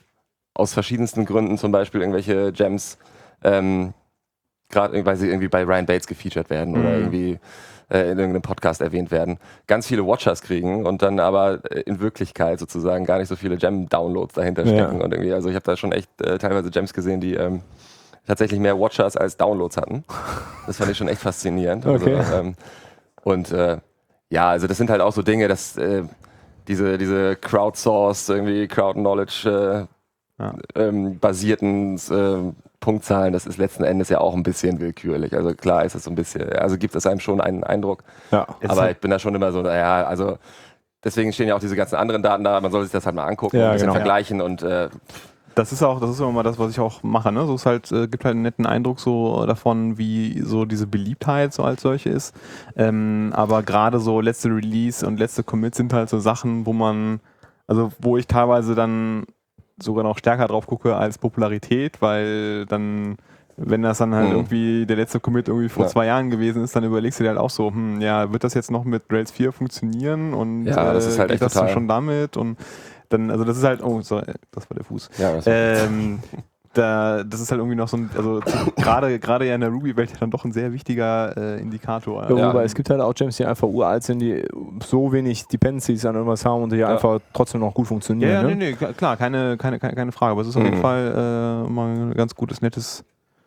aus verschiedensten Gründen zum Beispiel irgendwelche Gems, ähm, gerade weil sie irgendwie bei Ryan Bates gefeatured werden oder Mhm. irgendwie äh, in irgendeinem Podcast erwähnt werden, ganz viele Watchers kriegen und dann aber äh, in Wirklichkeit sozusagen gar nicht so viele Gem-Downloads dahinter Ja. stecken. Und irgendwie, also ich habe da schon echt äh, teilweise Gems gesehen, die ähm, tatsächlich mehr Watchers als Downloads hatten. Das fand ich schon echt faszinierend. Okay. Also, ähm, und äh, ja, also das sind halt auch so Dinge, dass äh, diese, diese Crowdsourced, irgendwie Crowd-Knowledge äh, Ja. ähm, basierten äh, Punktzahlen, das ist letzten Endes ja auch ein bisschen willkürlich. Also klar ist es so ein bisschen, also gibt es einem schon einen Eindruck. Ja. Es aber hat- ich bin da schon immer so, naja, also deswegen stehen ja auch diese ganzen anderen Daten da, man soll sich das halt mal angucken, Ja, und ein bisschen genau. vergleichen und äh, Das ist auch, das ist immer mal das, was ich auch mache. Ne? So ist halt, äh, gibt halt einen netten Eindruck so davon, wie so diese Beliebtheit so als solche ist. Ähm, aber gerade so letzte Release und letzte Commit sind halt so Sachen, wo man, also wo ich teilweise dann sogar noch stärker drauf gucke als Popularität, weil dann wenn das dann halt Mhm. irgendwie der letzte Commit irgendwie vor Ja. zwei Jahren gewesen ist, dann überlegst du dir halt auch so, hm, ja, wird das jetzt noch mit Rails vier funktionieren und Ja, das ist halt geht echt das total- schon damit und dann, also das ist halt, oh, sorry, das war der Fuß. Ja, das Ähm, da, das ist halt irgendwie noch so ein, also zu- gerade gerade ja in der Ruby-Welt dann doch ein sehr wichtiger äh, Indikator. Ja, Ja. wobei es gibt halt auch Gems, die einfach uralt sind, die so wenig Dependencies an irgendwas haben und die Ja. einfach trotzdem noch gut Ja, funktionieren. ja, ne? nee, nee, klar, keine, keine, keine, keine Frage, aber es ist auf jeden Mhm. Fall äh, mal ein ganz gutes, nettes,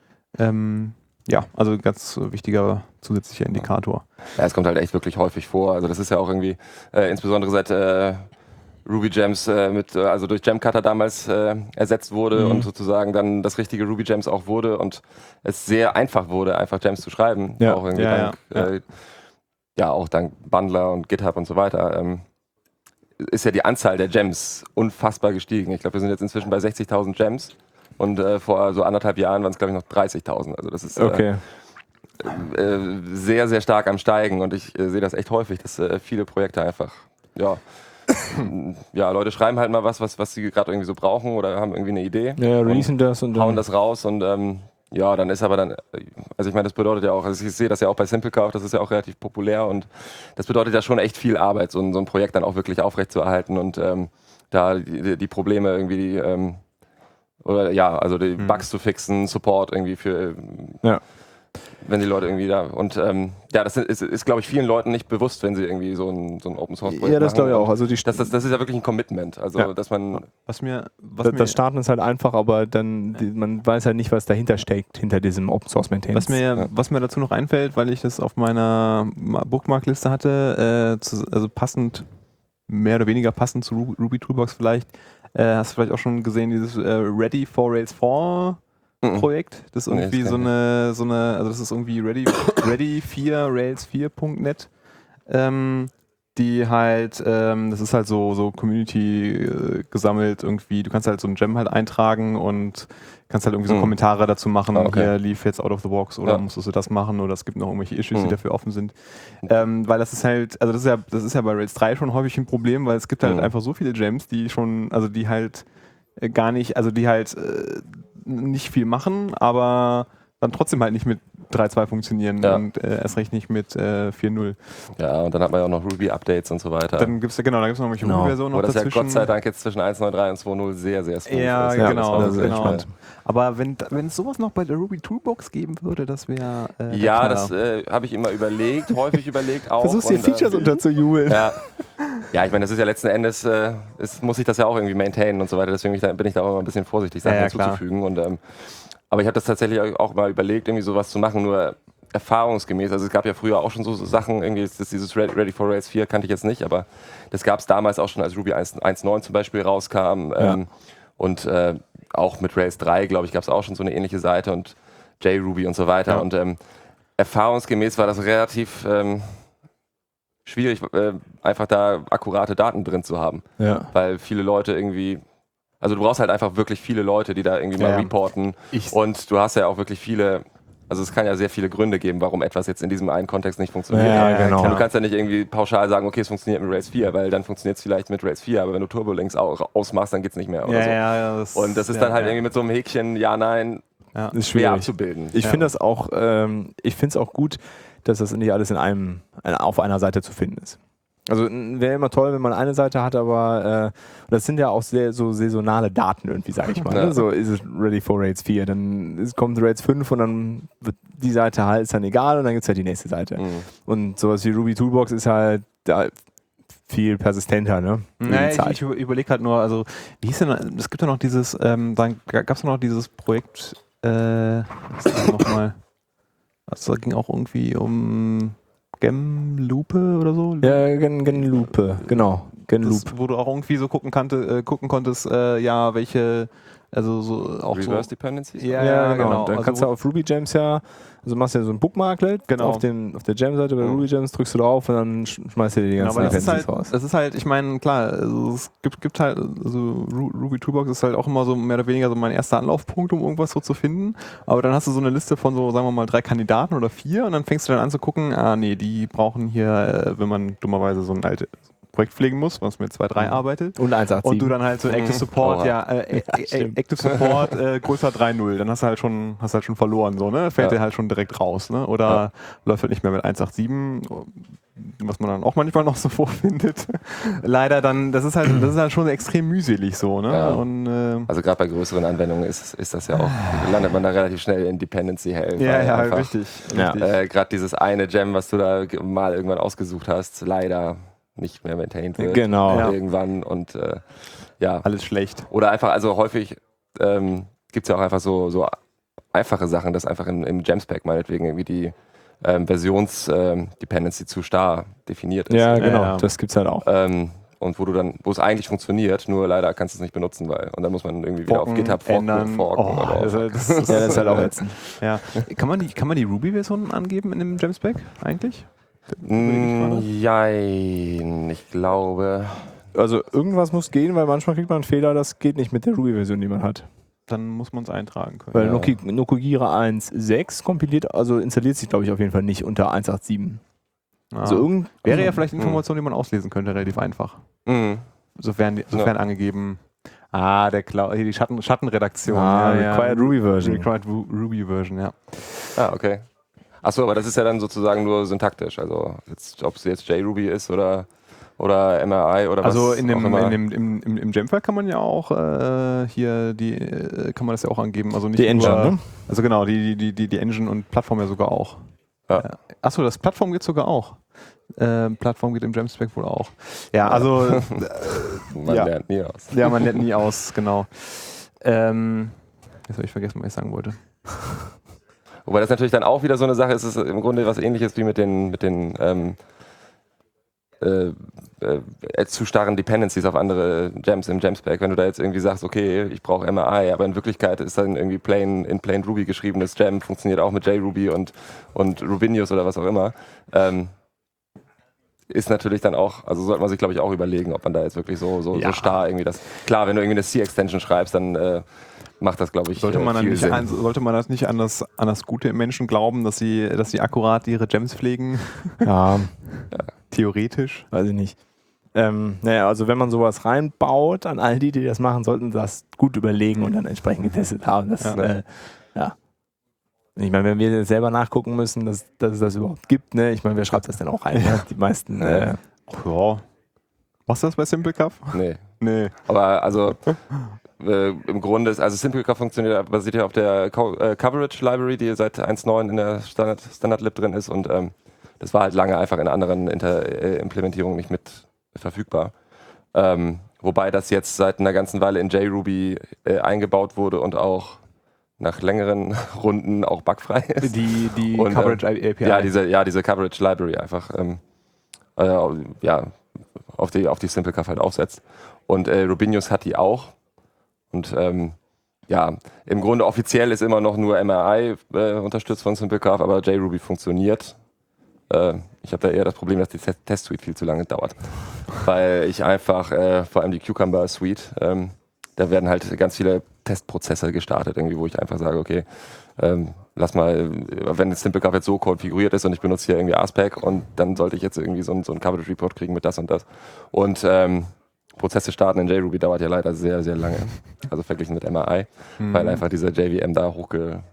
ähm, ja, also ganz wichtiger zusätzlicher Indikator. Ja, es kommt halt echt wirklich häufig vor. Also das ist ja auch irgendwie, äh, insbesondere seit äh, Ruby Gems äh, mit, äh, also durch Gemcutter damals äh, ersetzt wurde Mhm. und sozusagen dann das richtige Ruby Gems auch wurde und es sehr einfach wurde, einfach Gems zu schreiben. Ja. Auch irgendwie Ja, dank, ja, Äh, ja, auch dank Bundler und GitHub und so weiter. Ähm, ist ja die Anzahl der Gems unfassbar gestiegen. Ich glaube, wir sind jetzt inzwischen bei sechzigtausend Gems und äh, vor so anderthalb Jahren waren es, glaube ich, noch dreißigtausend. Also das ist äh, Okay. äh, sehr, sehr stark am Steigen und ich äh, sehe das echt häufig, dass äh, viele Projekte einfach, ja, ja, Leute schreiben halt mal was, was, was sie gerade irgendwie so brauchen oder haben irgendwie eine Idee. Ja, und releasen das und hauen dann. das raus und ähm, ja, dann ist aber dann, äh, also ich meine, das bedeutet ja auch, also ich sehe das ja auch bei Simplecraft, das ist ja auch relativ populär und das bedeutet ja schon echt viel Arbeit, so ein, so ein Projekt dann auch wirklich aufrechtzuerhalten und ähm, da die, die Probleme irgendwie, ähm, oder ja, also die Mhm. Bugs zu fixen, Support irgendwie für, Ja. wenn die Leute irgendwie da, und ähm, ja, das ist, ist glaube ich, vielen Leuten nicht bewusst, wenn sie irgendwie so ein, so ein Open-Source-Projekt Ja, das machen. glaube ich auch. Und Also die Das, das, das ist ja wirklich ein Commitment, also Ja. dass man, Was mir, was das, mir, das Starten ist halt einfach, aber dann die, man weiß halt nicht, was dahinter steckt, hinter diesem Open Source Maintenance. was mir, Ja. was mir dazu noch einfällt, weil ich das auf meiner Bookmark-Liste hatte, äh, zu, also passend, mehr oder weniger passend zu Ruby, Ruby Toolbox vielleicht, äh, hast du vielleicht auch schon gesehen, dieses äh, Ready for Rails vier Mhm. Projekt. Das ist Nee, irgendwie das so kenn ich eine, so eine, also das ist irgendwie Ready, Ready vier, Rails vier Punkt net. Ähm, die halt, ähm, das ist halt so, so Community äh, gesammelt irgendwie. Du kannst halt so ein Gem halt eintragen und kannst halt irgendwie so Mhm. Kommentare dazu machen. Ah, okay. Hier lief jetzt out of the box oder Ja. musstest du das machen oder es gibt noch irgendwelche Issues, Mhm. die dafür offen sind. Ähm, weil das ist halt, also das ist ja, das ist ja bei Rails drei schon häufig ein Problem, weil es gibt halt Mhm. einfach so viele Gems, die schon, also die halt äh, gar nicht, also die halt äh, nicht viel machen, aber dann trotzdem halt nicht mit drei Punkt zwei funktionieren Ja. und äh, erst recht nicht mit äh, vier Punkt null. ja, und dann hat man ja auch noch Ruby-Updates und so weiter. Dann gibt es ja, genau, da gibt es noch irgendwelche Genau. Ruby-Versionen Wo noch das ja dazwischen. Gott sei Dank jetzt zwischen eins Punkt neun drei und zwei Punkt null sehr, sehr smooth Ja, ist. genau, das war das ist wirklich, genau. entspannt. Aber wenn wenn es sowas noch bei der Ruby Toolbox geben würde, das wäre äh, der Ja, Knaller. das äh, habe ich immer überlegt, häufig überlegt auch. Versuchst dir und, Features ähm, unterzujubeln. Ja, ja, ich meine, das ist ja letzten Endes, äh, ist, muss ich das ja auch irgendwie maintainen und so weiter, deswegen bin ich da, bin ich da auch immer ein bisschen vorsichtig, Sachen Ja, ja, klar. hinzuzufügen. Und, ähm, aber ich habe das tatsächlich auch mal überlegt, irgendwie sowas zu machen, nur erfahrungsgemäß. Also es gab ja früher auch schon so Sachen, irgendwie ist das dieses Ready for Rails vier kannte ich jetzt nicht, aber das gab es damals auch schon, als Ruby eins Punkt neun zum Beispiel rauskam. Ähm, und äh, auch mit Rails drei, glaube ich, gab es auch schon so eine ähnliche Seite und JRuby und so weiter. Ja. Und ähm, erfahrungsgemäß war das relativ ähm, schwierig, äh, einfach da akkurate Daten drin zu haben, Ja. weil viele Leute irgendwie, also du brauchst halt einfach wirklich viele Leute, die da irgendwie Ja, mal ja. reporten Ich- und du hast ja auch wirklich viele, also es kann ja sehr viele Gründe geben, warum etwas jetzt in diesem einen Kontext nicht funktioniert. Ja, ja, genau. Und du kannst ja nicht irgendwie pauschal sagen, okay, es funktioniert mit Rails vier, weil dann funktioniert es vielleicht mit Rails vier, aber wenn du Turbolinks au- ausmachst, dann geht es nicht mehr oder ja, so. ja, ja, das, Und das ist ja, dann halt ja. irgendwie mit so einem Häkchen, ja, nein, Ja. Ist schwer schwierig. abzubilden. Ich Ja. finde das auch, ähm, ich finde es auch gut, dass das nicht alles in einem, äh, auf einer Seite zu finden ist. Also wäre immer toll, wenn man eine Seite hat, aber äh, das sind ja auch sehr so saisonale Daten irgendwie, sage ich mal. Ja. Ne? So ist es ready for Rails vier, dann ist, kommt Rails fünf und dann wird die Seite halt, ist dann egal und dann gibt es halt die nächste Seite. Mhm. Und sowas wie Ruby Toolbox ist halt da viel persistenter, ne? Über die Naja, ich, Zeit. ich überlege halt nur, also, wie hieß denn, es gibt ja noch dieses, ähm, dann gab es noch dieses Projekt, äh, was ist das nochmal? Also, da ging auch irgendwie um Gemlupe oder so. Ja, Gen, Gen Lupe, genau. Gen Loop. Das, wo du auch irgendwie so gucken, kannte, äh, gucken konntest, äh, ja, welche, also so auch Reverse so. Dependencies? Ja, ja, genau. Dann Also kannst du wo- auf Ruby Gems ja, also machst du ja so ein Bookmarklet Genau. auf, dem, auf der Gem-Seite bei Mhm. Ruby Gems, drückst du drauf und dann sch- schmeißt du dir die Genau, ganzen aber das ist Dependencies halt, raus. das ist halt, ich meine, klar, also es gibt, gibt halt, also Ru- Ruby Toolbox ist halt auch immer so mehr oder weniger so mein erster Anlaufpunkt, um irgendwas so zu finden. Aber dann hast du so eine Liste von so, sagen wir mal, drei Kandidaten oder vier und dann fängst du dann an zu gucken, ah nee, die brauchen hier, äh, wenn man dummerweise so ein alte, Projekt pflegen musst, was mit zwei Punkt drei Mhm. arbeitet. Und eins Punkt acht Punkt sieben. Und du dann halt so Active Support, Oh. ja, äh, äh, äh, Active Support äh, größer drei Punkt null, dann hast du halt schon, hast halt schon verloren, so, ne? Fällt Ja. dir halt schon direkt raus, ne? Oder Ja. läuft halt nicht mehr mit eins Punkt acht Punkt sieben, was man dann auch manchmal noch so vorfindet. Leider dann, das ist halt, das ist halt schon extrem mühselig so, ne? Ja. Und, äh, Also gerade bei größeren Anwendungen ist, ist das ja auch, landet man da relativ schnell in Dependency Hell. ja, weil ja, einfach, richtig. Ja. richtig. Äh, gerade dieses eine Gem, was du da ge- mal irgendwann ausgesucht hast, leider nicht mehr maintained wird. Genau. Ja. Irgendwann und äh, ja. Alles schlecht. Oder einfach, also häufig ähm, gibt es ja auch einfach so, so einfache Sachen, dass einfach im, im Gem-Spec meinetwegen irgendwie die ähm, Versions-Dependency zu starr definiert ist. Ja, genau. Ja. Das gibt's halt auch. Ähm, und wo du dann, wo es eigentlich funktioniert, nur leider kannst du es nicht benutzen, weil und dann muss man irgendwie wieder Forken, auf GitHub forken, ändern. forken Oh, oder das, auch. das, das, Ja, das ist halt auch ätzend. Ja. Kann man die, kann man die Ruby-Version angeben in dem Gem-Spec eigentlich? Mm, Jein, ich glaube. Also irgendwas muss gehen, weil manchmal kriegt man einen Fehler, das geht nicht mit der Ruby-Version, die man hat. Dann muss man es eintragen können. Weil Ja. Noki- Nokugira eins Punkt sechs kompiliert, also installiert sich, glaube ich, auf jeden Fall nicht unter eins Punkt acht Punkt sieben. Ah. Also irgend Wäre ja vielleicht Information, die man auslesen könnte, relativ einfach. Mm, Sofern, sofern angegeben. Ah, der Cloud, hier die Schatten, Schattenredaktion. Ah, Required Ruby Version. Required Ru- Ruby Version, ja. Ah, okay. Achso, aber das ist ja dann sozusagen nur syntaktisch. Also jetzt, ob es jetzt JRuby ist oder, oder M R I oder was Also in dem, auch immer. in dem, im, im, im Gemfile kann man ja auch äh, hier die, äh, kann man das ja auch angeben. Also nicht Die Engine, nur, ne? Also genau, die, die, die, die Engine und Plattform ja sogar auch. Ja. Ja. Achso, das Plattform geht sogar auch. Ähm, Plattform geht im Gemspec wohl auch. Ja, also äh, Man ja. lernt nie aus. ja, man lernt nie aus, genau. Ähm, jetzt habe ich vergessen, was ich sagen wollte. Wobei das natürlich dann auch wieder so eine Sache ist, es ist im Grunde was ähnliches wie mit den, mit den ähm, äh, äh, zu starren Dependencies auf andere Gems im Gemspec. Wenn du da jetzt irgendwie sagst, okay, ich brauche M R I, aber in Wirklichkeit ist dann irgendwie plain, in plain Ruby geschriebenes Gem, funktioniert auch mit JRuby und, und Rubinius oder was auch immer. Ähm, ist natürlich dann auch, also sollte man sich glaube ich auch überlegen, ob man da jetzt wirklich so, so, Ja. so starr irgendwie das, klar, wenn du irgendwie eine C-Extension schreibst, dann äh, macht das glaube ich Sollte man, äh, dann viel nicht Sinn. an, sollte man das nicht an das, an das Gute im Menschen glauben, dass sie, dass sie akkurat ihre Gems pflegen? Ja, Theoretisch. weiß ich nicht. Ähm, naja, also wenn man sowas reinbaut, an all die, die das machen, sollten das gut überlegen und dann entsprechend getestet haben. Das, Ja. ja. Äh, ja. Ich meine, wenn wir jetzt selber nachgucken müssen, dass, dass es das überhaupt gibt, ne? Ich meine, wer schreibt das denn auch rein? Ne? Die meisten. Äh, Ja. Machst du das bei SimpleCup? Nee. Nee. Aber also äh, im Grunde ist, also SimpleCup funktioniert, basiert ja auf der Co äh, Coverage Library, die seit eins Punkt neun in der Standard, Standard-Lib drin ist und ähm, das war halt lange einfach in anderen Inter äh, Implementierungen nicht mit verfügbar. Ähm, wobei das jetzt seit einer ganzen Weile in JRuby äh, eingebaut wurde und auch nach längeren Runden auch bugfrei ist. Die, die Und, Coverage ähm, A P I. Ja, diese, ja, diese Coverage Library einfach ähm, äh, ja, auf die, auf die SimpleCup halt aufsetzt. Und äh, Rubinius hat die auch. Und ähm, ja, im Grunde offiziell ist immer noch nur M R I äh, unterstützt von SimpleCup, aber JRuby funktioniert. Äh, ich habe da eher das Problem, dass die Test- Test-Suite viel zu lange dauert. Weil ich einfach, äh, vor allem die Cucumber-Suite, ähm, da werden halt ganz viele Testprozesse gestartet, irgendwie, wo ich einfach sage, okay, ähm, lass mal, wenn das SimpleCup jetzt so konfiguriert ist und ich benutze hier irgendwie ASPEC und dann sollte ich jetzt irgendwie so, ein, so einen Coverage Report kriegen mit das und das. Und ähm, Prozesse starten in JRuby dauert ja leider sehr, sehr lange. Also verglichen mit M R I, Mhm. weil einfach dieser J V M da hochge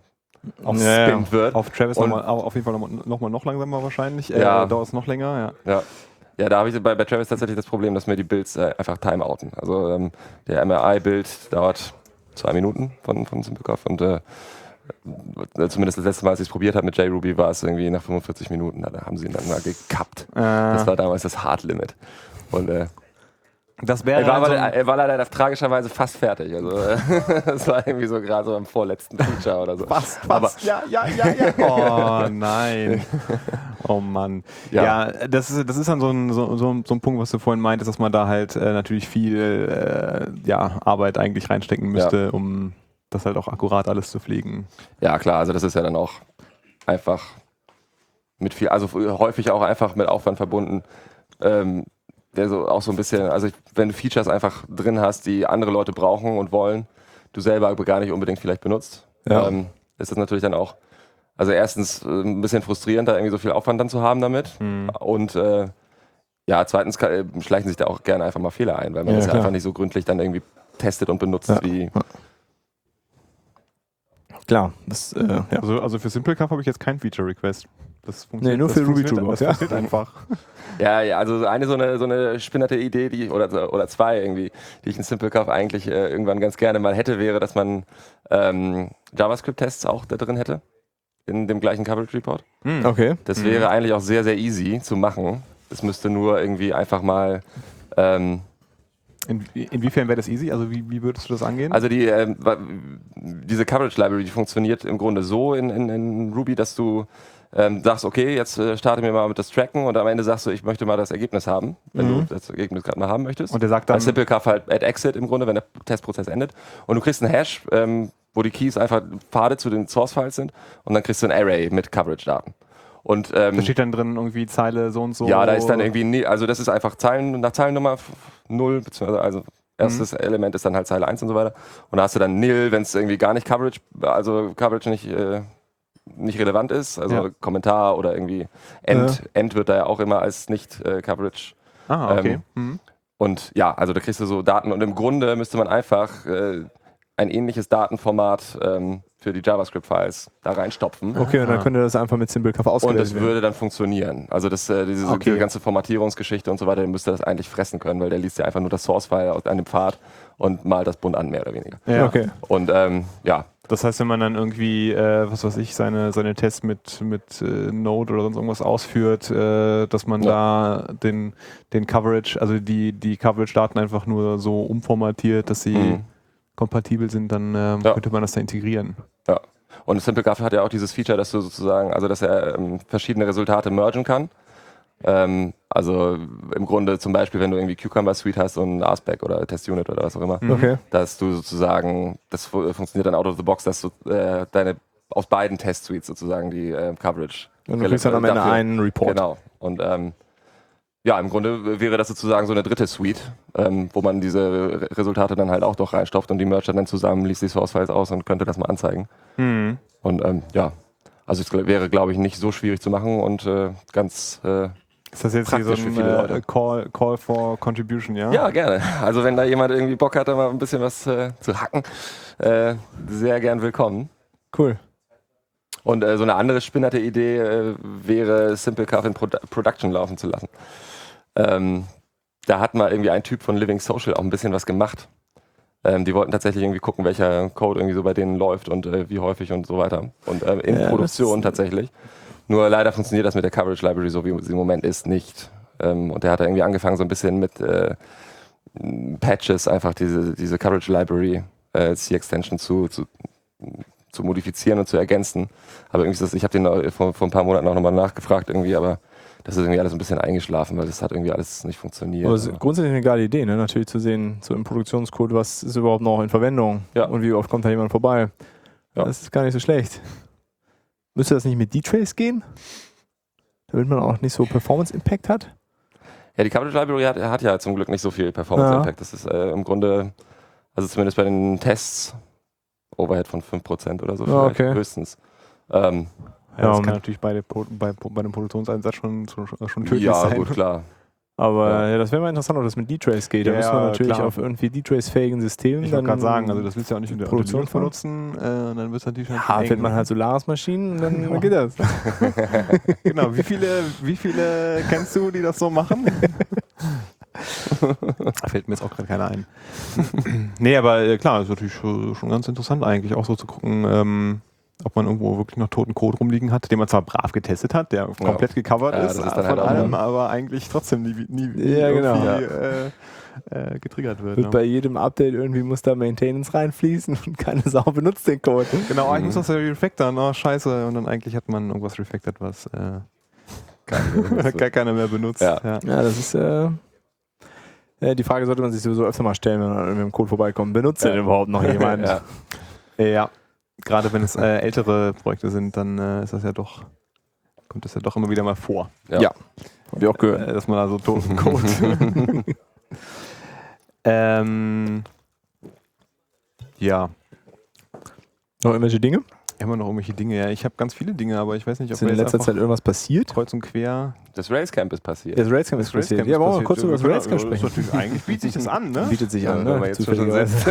Ja, aufspinnt wird. Auf Travis Und- noch mal, auf jeden Fall nochmal noch, mal noch langsamer wahrscheinlich. Äh, Ja. Dauert es noch länger, ja. Ja. Ja, da habe ich bei, bei Travis tatsächlich das Problem, dass mir die Builds äh, einfach timeouten. Also ähm, der M R I-Bild dauert zwei Minuten von, von SimpleCup und äh, zumindest das letzte Mal, als ich es probiert habe mit JRuby, war es irgendwie nach fünfundvierzig Minuten. Da haben sie ihn dann mal gekappt. Äh, Das war damals das Hard Limit. Und äh, das wäre er, war, dann so aber- ein- er war leider tragischerweise fast fertig. Also äh, das war irgendwie so gerade so am vorletzten Feature oder so. Fast, Aber fast. Ja, ja, ja, ja. Oh nein. Oh Mann. Ja, Ja. das, ist, das ist dann so ein, so, so, so ein Punkt, was du vorhin meintest, dass man da halt äh, natürlich viel äh, ja, Arbeit eigentlich reinstecken müsste, um das halt auch akkurat alles zu pflegen. ja, klar, also das ist ja dann auch einfach mit viel, also häufig auch einfach mit Aufwand verbunden, ähm, der so auch so ein bisschen, also ich, wenn du Features einfach drin hast, die andere Leute brauchen und wollen, du selber aber gar nicht unbedingt vielleicht benutzt, Ja. ähm, ist das natürlich dann auch, also erstens äh, ein bisschen frustrierend, da irgendwie so viel Aufwand dann zu haben damit Hm. und äh, ja, zweitens kann, äh, schleichen sich da auch gerne einfach mal Fehler ein, weil man Ja, das ja klar. einfach nicht so gründlich dann irgendwie testet und benutzt, Ja. wie... Klar, das, äh, ja. Also, also für Simplecaf habe ich jetzt kein Feature-Request. Das Nee, nur das für Ruby funktioniert- Toolbox, Das ja. funktioniert einfach. Ja, ja, also eine so eine, so eine spinnerte Idee, die oder, oder zwei irgendwie, die ich in Simplecaf eigentlich äh, irgendwann ganz gerne mal hätte, wäre, dass man ähm, JavaScript-Tests auch da drin hätte, in dem gleichen Coverage Report. Okay. Das Mhm. wäre eigentlich auch sehr, sehr easy zu machen. Es müsste nur irgendwie einfach mal... Ähm, In, inwiefern wäre das easy? Also wie, wie würdest du das angehen? Also die, ähm, wa- diese Coverage Library, die funktioniert im Grunde so in, in, in Ruby, dass du ähm, sagst, okay, jetzt äh, starte mir mal mit das Tracken und am Ende sagst du, ich möchte mal das Ergebnis haben, wenn Mhm. du das Ergebnis gerade mal haben möchtest. Und der sagt Bei dann, Simplecaf halt at exit im Grunde, wenn der Testprozess endet. Und du kriegst einen Hash, ähm, wo die Keys einfach Pfade zu den Source-Files sind und dann kriegst du ein Array mit Coverage-Daten. Und ähm, da steht dann drin irgendwie Zeile so und so. ja, da ist dann irgendwie, nie, also das ist einfach Zeilen, nach Zeilennummer null, beziehungsweise also erstes Mhm. Element ist dann halt Zeile eins und so weiter. Und da hast du dann nil, wenn es irgendwie gar nicht Coverage, also Coverage nicht, äh, nicht relevant ist, also Ja. Kommentar oder irgendwie End, End wird da ja auch immer als nicht äh, Coverage. Ah, okay. ähm, Mhm. Und ja, also da kriegst du so Daten und im Grunde müsste man einfach äh, ein ähnliches Datenformat ähm, für die JavaScript-Files da reinstopfen. Okay, und dann Ah. könnte das einfach mit Simplecaf Und ausgelesen das werden. würde dann funktionieren. Also das, äh, diese, Okay. diese ganze Formatierungsgeschichte und so weiter, der müsste das eigentlich fressen können, weil der liest ja einfach nur das Source-File aus einem Pfad und malt das bunt an, mehr oder weniger. Ja. Okay. Und ähm, ja, Das heißt, wenn man dann irgendwie, äh, was weiß ich, seine, seine Tests mit, mit äh, Node oder sonst irgendwas ausführt, äh, dass man Ja. da den, den Coverage, also die, die Coverage-Daten einfach nur so umformatiert, dass sie Mhm. kompatibel sind, dann ähm, Ja. könnte man das da integrieren. ja. Und Simplecaf hat ja auch dieses Feature, dass du sozusagen, also dass er ähm, verschiedene Resultate mergen kann. Ähm, also im Grunde zum Beispiel, wenn du irgendwie Cucumber Suite hast und Aspect oder Test Unit oder was auch immer, Mhm. Okay. dass du sozusagen, das fu- funktioniert dann out of the box, dass du äh, deine aus beiden Test Suites sozusagen die äh, Coverage. Und du kriegst dann am Ende dafür- einen Report. Genau. Und ähm, ja, im Grunde wäre das sozusagen so eine dritte Suite, ähm, wo man diese Re- Resultate dann halt auch doch reinstopft und die mercht dann zusammen, liest die Source-Files aus und könnte das mal anzeigen. Mhm. Und ähm, ja, also es wäre, glaube ich, nicht so schwierig zu machen und äh, ganz... Äh, Ist das jetzt hier so Praktisch für ein viele äh, Leute. Call, Call for Contribution, ja? ja, gerne. Also wenn da jemand irgendwie Bock hat, da mal ein bisschen was äh, zu hacken, äh, sehr gern willkommen. Cool. Und äh, so eine andere spinnerte Idee äh, wäre, Simplecaf in Produ Production laufen zu lassen. Ähm, da hat mal irgendwie ein Typ von Living Social auch ein bisschen was gemacht. Ähm, die wollten tatsächlich irgendwie gucken, welcher Code irgendwie so bei denen läuft und äh, wie häufig und so weiter. Und äh, in Ja, Produktion das- tatsächlich. Nur leider funktioniert das mit der Coverage Library so, wie sie im Moment ist, nicht. Ähm, und der hat da irgendwie angefangen so ein bisschen mit äh, Patches einfach diese, diese Coverage Library äh, C-Extension zu, zu, zu modifizieren und zu ergänzen. Aber irgendwie ist das, ich habe den äh, vor, vor ein paar Monaten auch nochmal nachgefragt irgendwie, aber das ist irgendwie alles ein bisschen eingeschlafen, weil das hat irgendwie alles nicht funktioniert. Aber es ist Aber- grundsätzlich eine geile Idee, ne? Natürlich zu sehen, so im Produktionscode, was ist überhaupt noch in Verwendung Ja. und wie oft kommt da jemand vorbei. Ja. Das ist gar nicht so schlecht. Müsste das nicht mit D-Trace gehen? Damit man auch nicht so Performance-Impact hat? Ja, die Coverage Library hat, hat ja zum Glück nicht so viel Performance Ja. Impact. Das ist äh, im Grunde, also zumindest bei den Tests, Overhead von fünf Prozent oder so Ja, vielleicht okay. höchstens. Ähm, Ja, das Ja, kann natürlich bei, der Pro- bei, bei dem Produktionseinsatz schon, schon, schon tödlich ja, sein. gut, klar. Aber Ja. ja. das wäre mal interessant, ob das mit D-Trace geht. Da Ja, müssen wir ja, natürlich klar. auf irgendwie D-Trace-fähigen Systemen Ich wollte dann gerade sagen, also das willst du ja auch nicht in der Produktion Produktion benutzen, äh, dann wird es natürlich ja, schon findet man halt Solaris-Maschinen und dann Ja. geht das. Genau, wie viele, wie viele kennst du, die das so machen? Da fällt mir jetzt auch gerade keiner ein. Nee, aber äh, klar, ist natürlich schon, schon ganz interessant eigentlich, auch so zu gucken, ähm, ob man irgendwo wirklich noch toten Code rumliegen hat, den man zwar brav getestet hat, der komplett gecovert Ja, ist, das ist dann von halt auch allem, mal- aber eigentlich trotzdem nie, nie, nie Ja, genau. irgendwie äh, äh, getriggert wird. Wird Ne? bei jedem Update irgendwie muss da Maintenance reinfließen und keine Sau benutzt den Code. Genau, ich Mhm. muss das ja refactoren, oh scheiße, und dann eigentlich hat man irgendwas refactored, was äh, gar keiner mehr benutzt. Ja. Ja. Ja, das ist äh, ja, die Frage sollte man sich sowieso öfter mal stellen, wenn man irgendwie im Code vorbeikommt. Benutzt Ja. denn überhaupt noch jemand? Ja. Ja, gerade wenn es äh, ältere Projekte sind, dann äh, ist das ja doch, kommt das ja doch immer wieder mal vor, Ja. Ja. Hab ich auch gehört. äh, dass man da so toten Code. ähm, ja, Noch irgendwelche Dinge? Haben wir noch irgendwelche Dinge? Ja, ich habe ganz viele Dinge, aber ich weiß nicht, ob Ist in wir jetzt letzter einfach Zeit irgendwas passiert? kreuz und quer. Das Racecamp ist passiert. Das Racecamp ist passiert. Ja, wollen wir mal kurz über das Racecamp sprechen. Eigentlich bietet sich das an, ne? Bietet sich Ja, an, wenn ne? man jetzt schon Zufälligerweise.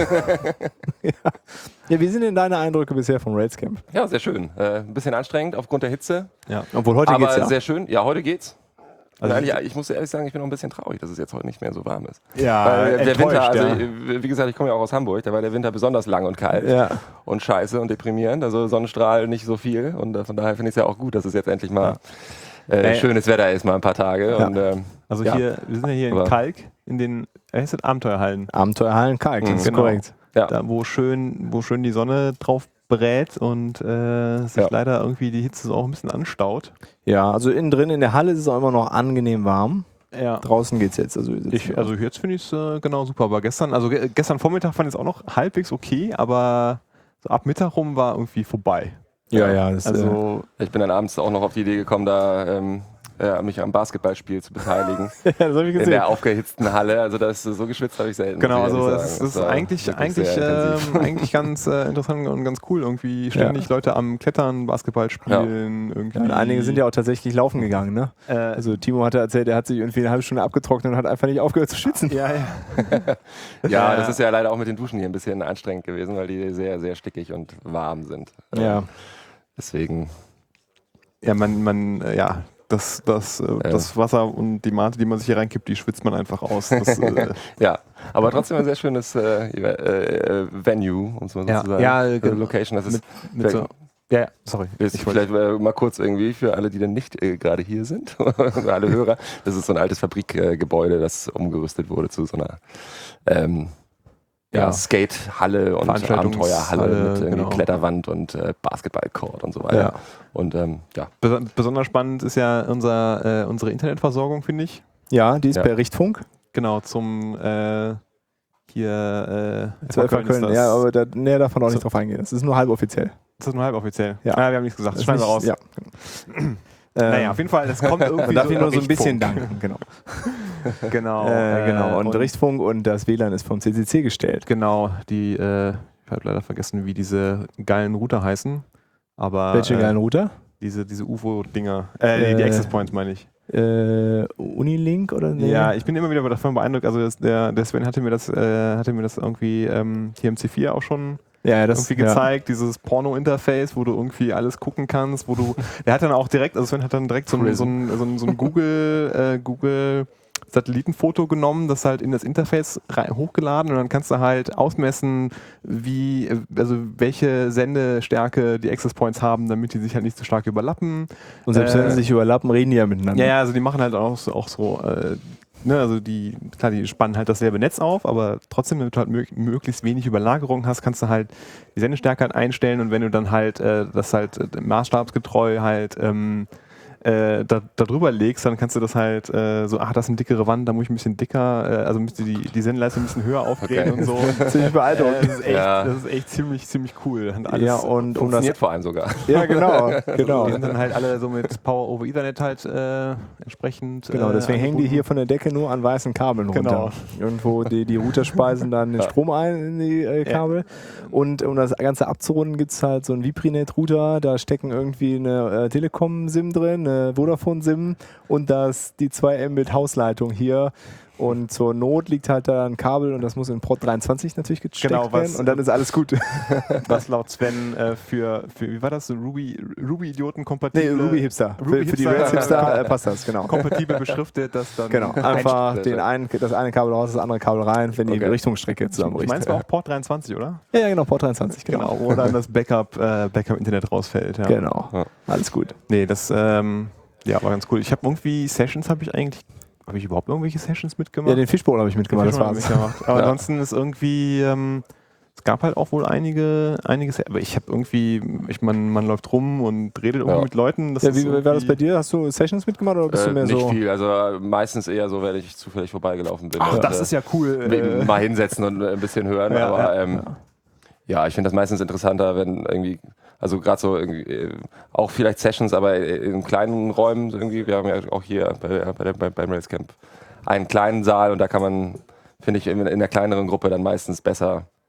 ja. ja, wie sind denn deine Eindrücke bisher vom Racecamp? Ja, sehr schön. Äh, ein bisschen anstrengend aufgrund der Hitze. Ja. Obwohl heute aber geht's ja. sehr schön. Ja, heute geht's. Also Also ich, ich muss ehrlich sagen, ich bin noch ein bisschen traurig, dass es jetzt heute nicht mehr so warm ist. Ja, Weil der Winter, also ja. wie gesagt, ich komme ja auch aus Hamburg, da war der Winter besonders lang und kalt Ja. und scheiße und deprimierend. Also Sonnenstrahl nicht so viel und äh, von daher finde ich es ja auch gut, dass es jetzt endlich mal äh, Äh, schönes Wetter ist, mal ein paar Tage. Ja. Und, ähm, Also ja. hier, wir sind ja hier in Aber- Kalk, in den äh, ist das Abenteuerhallen. Abenteuerhallen Kalk, das Mhm. ist Genau. korrekt. Ja. Da, wo schön, wo schön die Sonne drauf brät und äh, sich Ja. leider irgendwie die Hitze so auch ein bisschen anstaut. Ja, also innen drin in der Halle ist es auch immer noch angenehm warm. Ja. Draußen geht's jetzt. Also, wir sitzen Ich, also jetzt finde ich es äh, genau super, aber gestern, also ge gestern Vormittag fand ich es auch noch halbwegs okay, aber so ab Mittag rum war irgendwie vorbei. ja, ja, das, also, Also Ich bin dann abends auch noch auf die Idee gekommen, da ähm, ja, mich am Basketballspiel zu beteiligen. ja, das habe ich In gesehen. der aufgehitzten Halle. Also das so geschwitzt habe ich selten. genau, muss ich also ehrlich es sagen. ist Das war eigentlich, wirklich eigentlich, sehr intensiv. ähm, eigentlich ganz äh, interessant und ganz cool. Irgendwie ständig Leute am Klettern, Basketball spielen. Irgendwie. Ja, und einige sind ja auch tatsächlich laufen gegangen, ne? äh, Also Timo hatte erzählt, er hat sich irgendwie eine halbe Stunde abgetrocknet und hat einfach nicht aufgehört zu schwitzen. ja, ja. Ja, Äh, das ist ja leider auch mit den Duschen hier ein bisschen anstrengend gewesen, weil die sehr, sehr stickig und warm sind. Äh, Ja. Deswegen, Ja, man, man, äh, ja, das, das, äh, das Wasser und die Mate, die man sich hier reinkippt, die schwitzt man einfach aus. Das, äh, ja. Aber trotzdem ein sehr schönes äh, äh, Venue, um es mal so Ja. zu sagen. Ja, Äh, genau. Location. Das ist mit so, ja, ja, sorry. Jetzt Ich wollte- vielleicht äh, mal kurz irgendwie für alle, die dann nicht äh, gerade hier sind, für alle Hörer. Das ist so ein altes Fabrikgebäude, das umgerüstet wurde zu so einer ähm, ja, Ja. Skate-Halle und Veranstaltungshalle, Abenteuerhalle mit irgendwie genau. Kletterwand und äh, Basketballcourt und so weiter. Ja. Und ähm, ja, Bes besonders spannend ist ja unser, äh, unsere Internetversorgung, finde ich. Ja, die ist Ja. per Richtfunk. Genau, zum äh, hier äh, Zwölf Köln ist Köln, das. ja, aber da, näher davon auch So- nicht drauf eingehen. Das ist nur halboffiziell. Ist das nur halboffiziell? Ja. Ah, wir haben nichts gesagt, das schneiden wir raus. Ja. Naja, Ähm, auf jeden Fall, das kommt irgendwie man darf so ihn nur so ein bisschen Richtfunk. danken, genau. Genau. Äh, genau. Und, und Richtfunk und das W L A N ist vom C C C gestellt. Genau, die, äh, ich habe leider vergessen, wie diese geilen Router heißen. Aber Welche äh, geilen Router? diese, diese U F O-Dinger. Äh, die Äh, Access Points meine ich. Äh, Unilink oder nee? Ja, ich bin immer wieder davon beeindruckt. Also das, der, der Sven hatte mir das, äh, hatte mir das irgendwie ähm, hier im C vier auch schon ja, ja, das irgendwie gezeigt, dieses Porno-Interface, wo du irgendwie alles gucken kannst, wo du, der hat dann auch direkt, also Sven hat dann direkt so ein, so ein, so ein, so ein Google, äh, Google Satellitenfoto genommen, das halt in das Interface rein, hochgeladen und dann kannst du halt ausmessen, wie, also welche Sendestärke die Access Points haben, damit die sich halt nicht so stark überlappen. Und selbst wenn äh, sie sich überlappen, reden die ja miteinander. Ja, ja, also die machen halt auch so, auch so äh, ne, also die, klar, die spannen halt dasselbe Netz auf, aber trotzdem, damit du halt mög möglichst wenig Überlagerung hast, kannst du halt die Sendestärke halt einstellen und wenn du dann halt äh, das halt äh, maßstabsgetreu halt ähm, äh, da, da drüber legst, dann kannst du das halt äh, so, ach, das ist eine dickere Wand, da muss ich ein bisschen dicker, äh, also müsste die, die Sendeleiste ein bisschen höher aufdrehen Okay. und so. Ziemlich beeindruckend. Äh, das, ist echt, Ja. das ist echt ziemlich, ziemlich cool. Und alles Ja, und um das, funktioniert vor allem sogar. ja, genau, genau. Die sind dann halt alle so mit Power over Ethernet halt äh, entsprechend. Genau, äh, deswegen hängen die angebunden. hier von der Decke nur an weißen Kabeln Genau. runter. Irgendwo die, die Router speisen dann den Ja. Strom ein in die äh, Kabel. Und um das Ganze abzurunden, gibt es halt so einen Viprinet-Router, da stecken irgendwie eine äh, Telekom-SIM drin, eine Vodafone-SIM und das, die zwei Mbit Hausleitung hier. Und zur Not liegt halt da ein Kabel und das muss in Port dreiundzwanzig natürlich gesteckt Genau, was- werden und dann ist alles gut. Was laut Sven äh, für, für, wie war das, so Ruby, Ruby-Idioten Nee, kompatibel? Ruby-Hipster. Ruby für, für die Hipster, Rails-Hipster äh, passt das, genau. kompatibel beschriftet, das dann. Genau, einfach Einst- den einen, das eine Kabel raus, das andere Kabel rein, wenn die Okay. Richtungsstrecke Ich zusammenbricht. meine, es war auch Port dreiundzwanzig, oder? Ja, ja, genau, Port dreiundzwanzig, genau. Genau, wo dann das Backup, äh, Backup-Internet rausfällt. Ja. Genau, Ja. alles gut. Nee, das ähm, ja, war ganz cool. Ich habe irgendwie Sessions, habe ich eigentlich, habe ich überhaupt irgendwelche Sessions mitgemacht? Ja, den Fishbowl habe ich mitgemacht, das Fischbowl war's. hab ich gemacht. Aber Ja. ansonsten ist irgendwie, ähm, es gab halt auch wohl einige, einiges, aber ich habe irgendwie, ich man, man läuft rum und redet irgendwie Ja. mit Leuten. Das Ja, ist wie war das irgendwie- bei dir? Hast du Sessions mitgemacht oder bist Äh, du mehr nicht so? viel, also äh, meistens eher so, wenn ich zufällig vorbeigelaufen bin. Ach, und, das äh, ist ja cool. Äh, mal hinsetzen und äh, ein bisschen hören. Ja, aber ja, ähm, ja, ich finde das meistens interessanter, wenn irgendwie, also gerade so irgendwie, äh, auch vielleicht Sessions, aber in kleinen Räumen irgendwie. Wir haben ja auch hier bei, bei, bei, beim Railscamp einen kleinen Saal und da kann man, finde ich, in, in der kleineren Gruppe dann meistens besser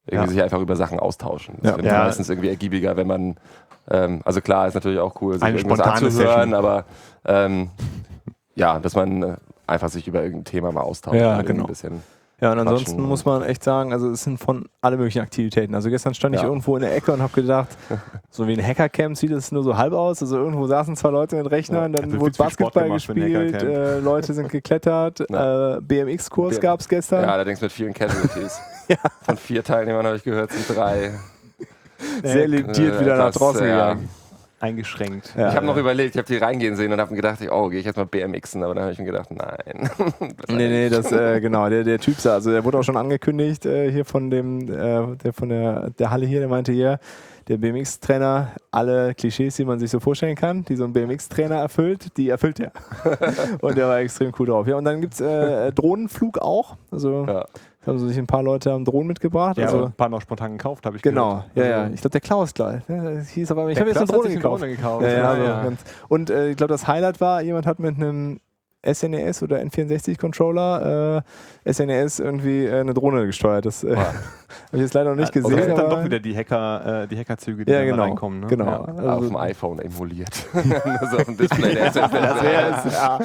irgendwie Ja. sich einfach über Sachen austauschen. Das Ja. finde ich Ja. meistens irgendwie ergiebiger, wenn man, ähm, also klar, ist natürlich auch cool, sich Eine irgendwas spontane anzuhören, Session. aber ähm, ja, dass man äh, einfach sich über irgendein Thema mal austauscht. Ja, und irgendwie genau. Ein bisschen Ja, und ansonsten quatschen. muss man echt sagen, also es sind von alle möglichen Aktivitäten. Also gestern stand ich Ja. irgendwo in der Ecke und habe gedacht, so wie ein Hackercamp sieht es nur so halb aus. Also irgendwo saßen zwei Leute mit Rechnern, Ja, dann wird wurde viel Sport Basketball gemacht für ein gespielt, Hackercamp. äh, Leute sind geklettert, Ja. äh, B M X-Kurs B- gab es gestern. Ja, allerdings mit vielen Casualties. Ja. Von vier Teilnehmern habe ich gehört, sind drei. Sehr limitiert Äh, wieder nach etwas, draußen äh, ja. gegangen. Eingeschränkt. Ja. Ich habe noch überlegt, ich habe die reingehen sehen und habe mir gedacht, oh, gehe ich jetzt mal B M Xen, aber dann habe ich mir gedacht, nein. Nee, nee, das, äh, genau, der, der Typ sah, also der wurde auch schon angekündigt äh, hier von dem, äh, der von der, der Halle hier, der meinte hier, der B M X-Trainer, alle Klischees, die man sich so vorstellen kann, die so ein B M X-Trainer erfüllt, die erfüllt er. Und der war extrem cool drauf. Ja, und dann gibt es äh, Drohnenflug auch, also Ja. haben sich ein paar Leute haben Drohnen mitgebracht. Ja, also, und ein paar noch spontan gekauft, habe ich genau, gehört. ja, ja. Also, Ich glaube, der Klaus gleich. Ne? Das hieß aber, ich der habe jetzt eine Klaus hat Drohne sich gekauft. Drohne gekauft. Ja, ja, Ja, also ja. Ganz, und äh, ich glaube, das Highlight war, jemand hat mit einem S N E S oder N vierundsechzig Controller äh, S N E S irgendwie äh, eine Drohne gesteuert. Das äh, habe ich jetzt leider noch nicht Also gesehen. das sind dann aber doch wieder die Hacker, äh, die Hackerzüge, die ja, dann da genau, reinkommen. Ne? genau. Ja. Also, Auf dem iPhone emuliert. Nur so auf dem Display. Der das wäre es. Ja.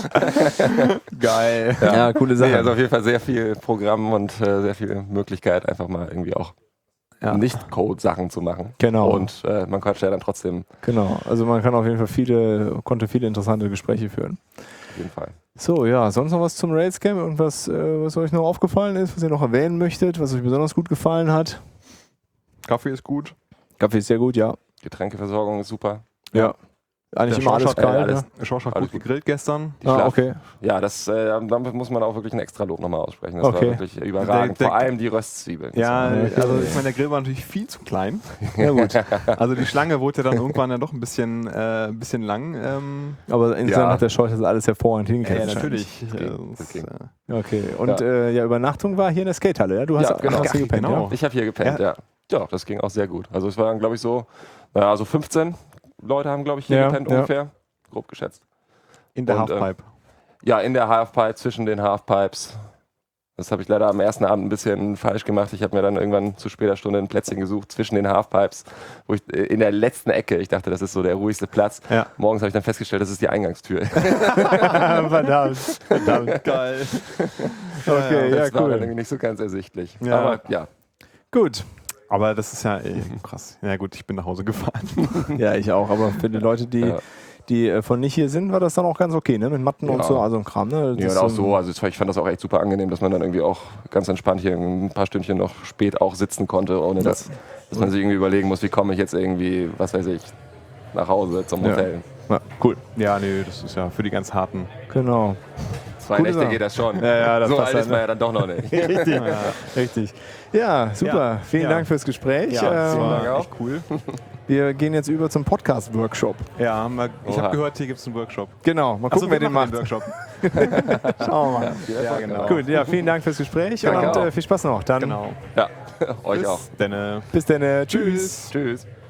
Geil. Ja, coole Sache. Nee, also auf jeden Fall sehr viel Programm und äh, sehr viel Möglichkeit, einfach mal irgendwie auch Ja. Nicht-Code-Sachen zu machen. Genau. Und äh, man quatscht ja dann trotzdem Genau. Also man kann auf jeden Fall viele, konnte viele interessante Gespräche führen. auf jeden Fall. So, ja, sonst noch was zum Railscam? Irgendwas, äh, was euch noch aufgefallen ist, was ihr noch erwähnen möchtet, was euch besonders gut gefallen hat? Kaffee ist gut. Kaffee ist sehr gut, ja. Getränkeversorgung ist super. Ja. Eigentlich Der immer alles Schorsch hat, kalt. äh, alles, ne? Schorsch hat Alles gut gut. gegrillt gestern. Die Ah, Schlaf- okay. Ja, das, äh, damit muss man auch wirklich ein extra Lob nochmal aussprechen. Das Okay. war wirklich überragend. Der- der- Vor allem die Röstzwiebeln. Ja, Ja, okay. also ich meine, der Grill war natürlich viel zu klein. Ja, gut. Also die Schlange wurde ja dann irgendwann dann doch ein bisschen, äh, ein bisschen lang. Ähm, Aber insgesamt Ja. hat der Schorsch das alles hervorragend ja, hingekriegt. natürlich. Das ging, Äh, das ging. äh, Okay. Und Ja. Äh, ja, Übernachtung war hier in der Skatehalle, ja? Du hast, Ja, genau. hast hier Ach, gepennt, genau. ja? Ich habe hier gepennt, ja. ja. das ging auch sehr gut. Also es waren, glaube ich, so, naja, so fünfzehn Leute haben, glaube ich, hier Ja, gepennt ja. ungefähr. Grob geschätzt. in der Und, äh, Halfpipe. Ja, in der Halfpipe, zwischen den Halfpipes. Das habe ich leider am ersten Abend ein bisschen falsch gemacht. Ich habe mir dann irgendwann zu später Stunde ein Plätzchen gesucht zwischen den Halfpipes, wo ich äh, in der letzten Ecke, ich dachte, das ist so der ruhigste Platz. Ja. Morgens habe ich dann festgestellt, das ist die Eingangstür. Verdammt. Verdammt. Geil. Okay, ja, das war dann cool. irgendwie nicht so ganz ersichtlich. Ja. Aber ja, Gut. Aber das ist ja ey, krass. Ja gut, ich bin nach Hause gefahren. Ja, ich auch. Aber für die Leute, die, Ja. die äh, von nicht hier sind, war das dann auch ganz okay, ne? Mit Matten und Ja. so, also ein Kram, ne? ja, Das und auch ist, so. Also ich fand das auch echt super angenehm, dass man dann irgendwie auch ganz entspannt hier ein paar Stündchen noch spät auch sitzen konnte, ohne dass, dass man sich irgendwie überlegen muss, wie komme ich jetzt irgendwie, was weiß ich, nach Hause zum Ja. Hotel. Ja, cool. Ja, nee, das ist ja für die ganz harten. Genau. Zwei Coole Nächte Sache. geht das schon. Ja, ja, das so passt alt halt, ist man ne? ja dann doch noch nicht. Richtig. Ja, Richtig. Ja, super. Ja. Vielen Ja. Dank fürs Gespräch. ja das Ähm, Dank war auch. echt cool. wir gehen jetzt über zum Podcast-Workshop. Ja, haben wir, ich Oha. habe gehört, hier gibt es einen Workshop. Genau, mal Achso, gucken, wer den macht. machen einen Workshop. Schauen wir mal. Ja, genau. Gut, ja, vielen Dank fürs Gespräch Danke und auch. äh, viel Spaß noch. Dann Genau. Ja, euch Bis auch. Denne. bis dann. Äh, tschüss. Tschüss.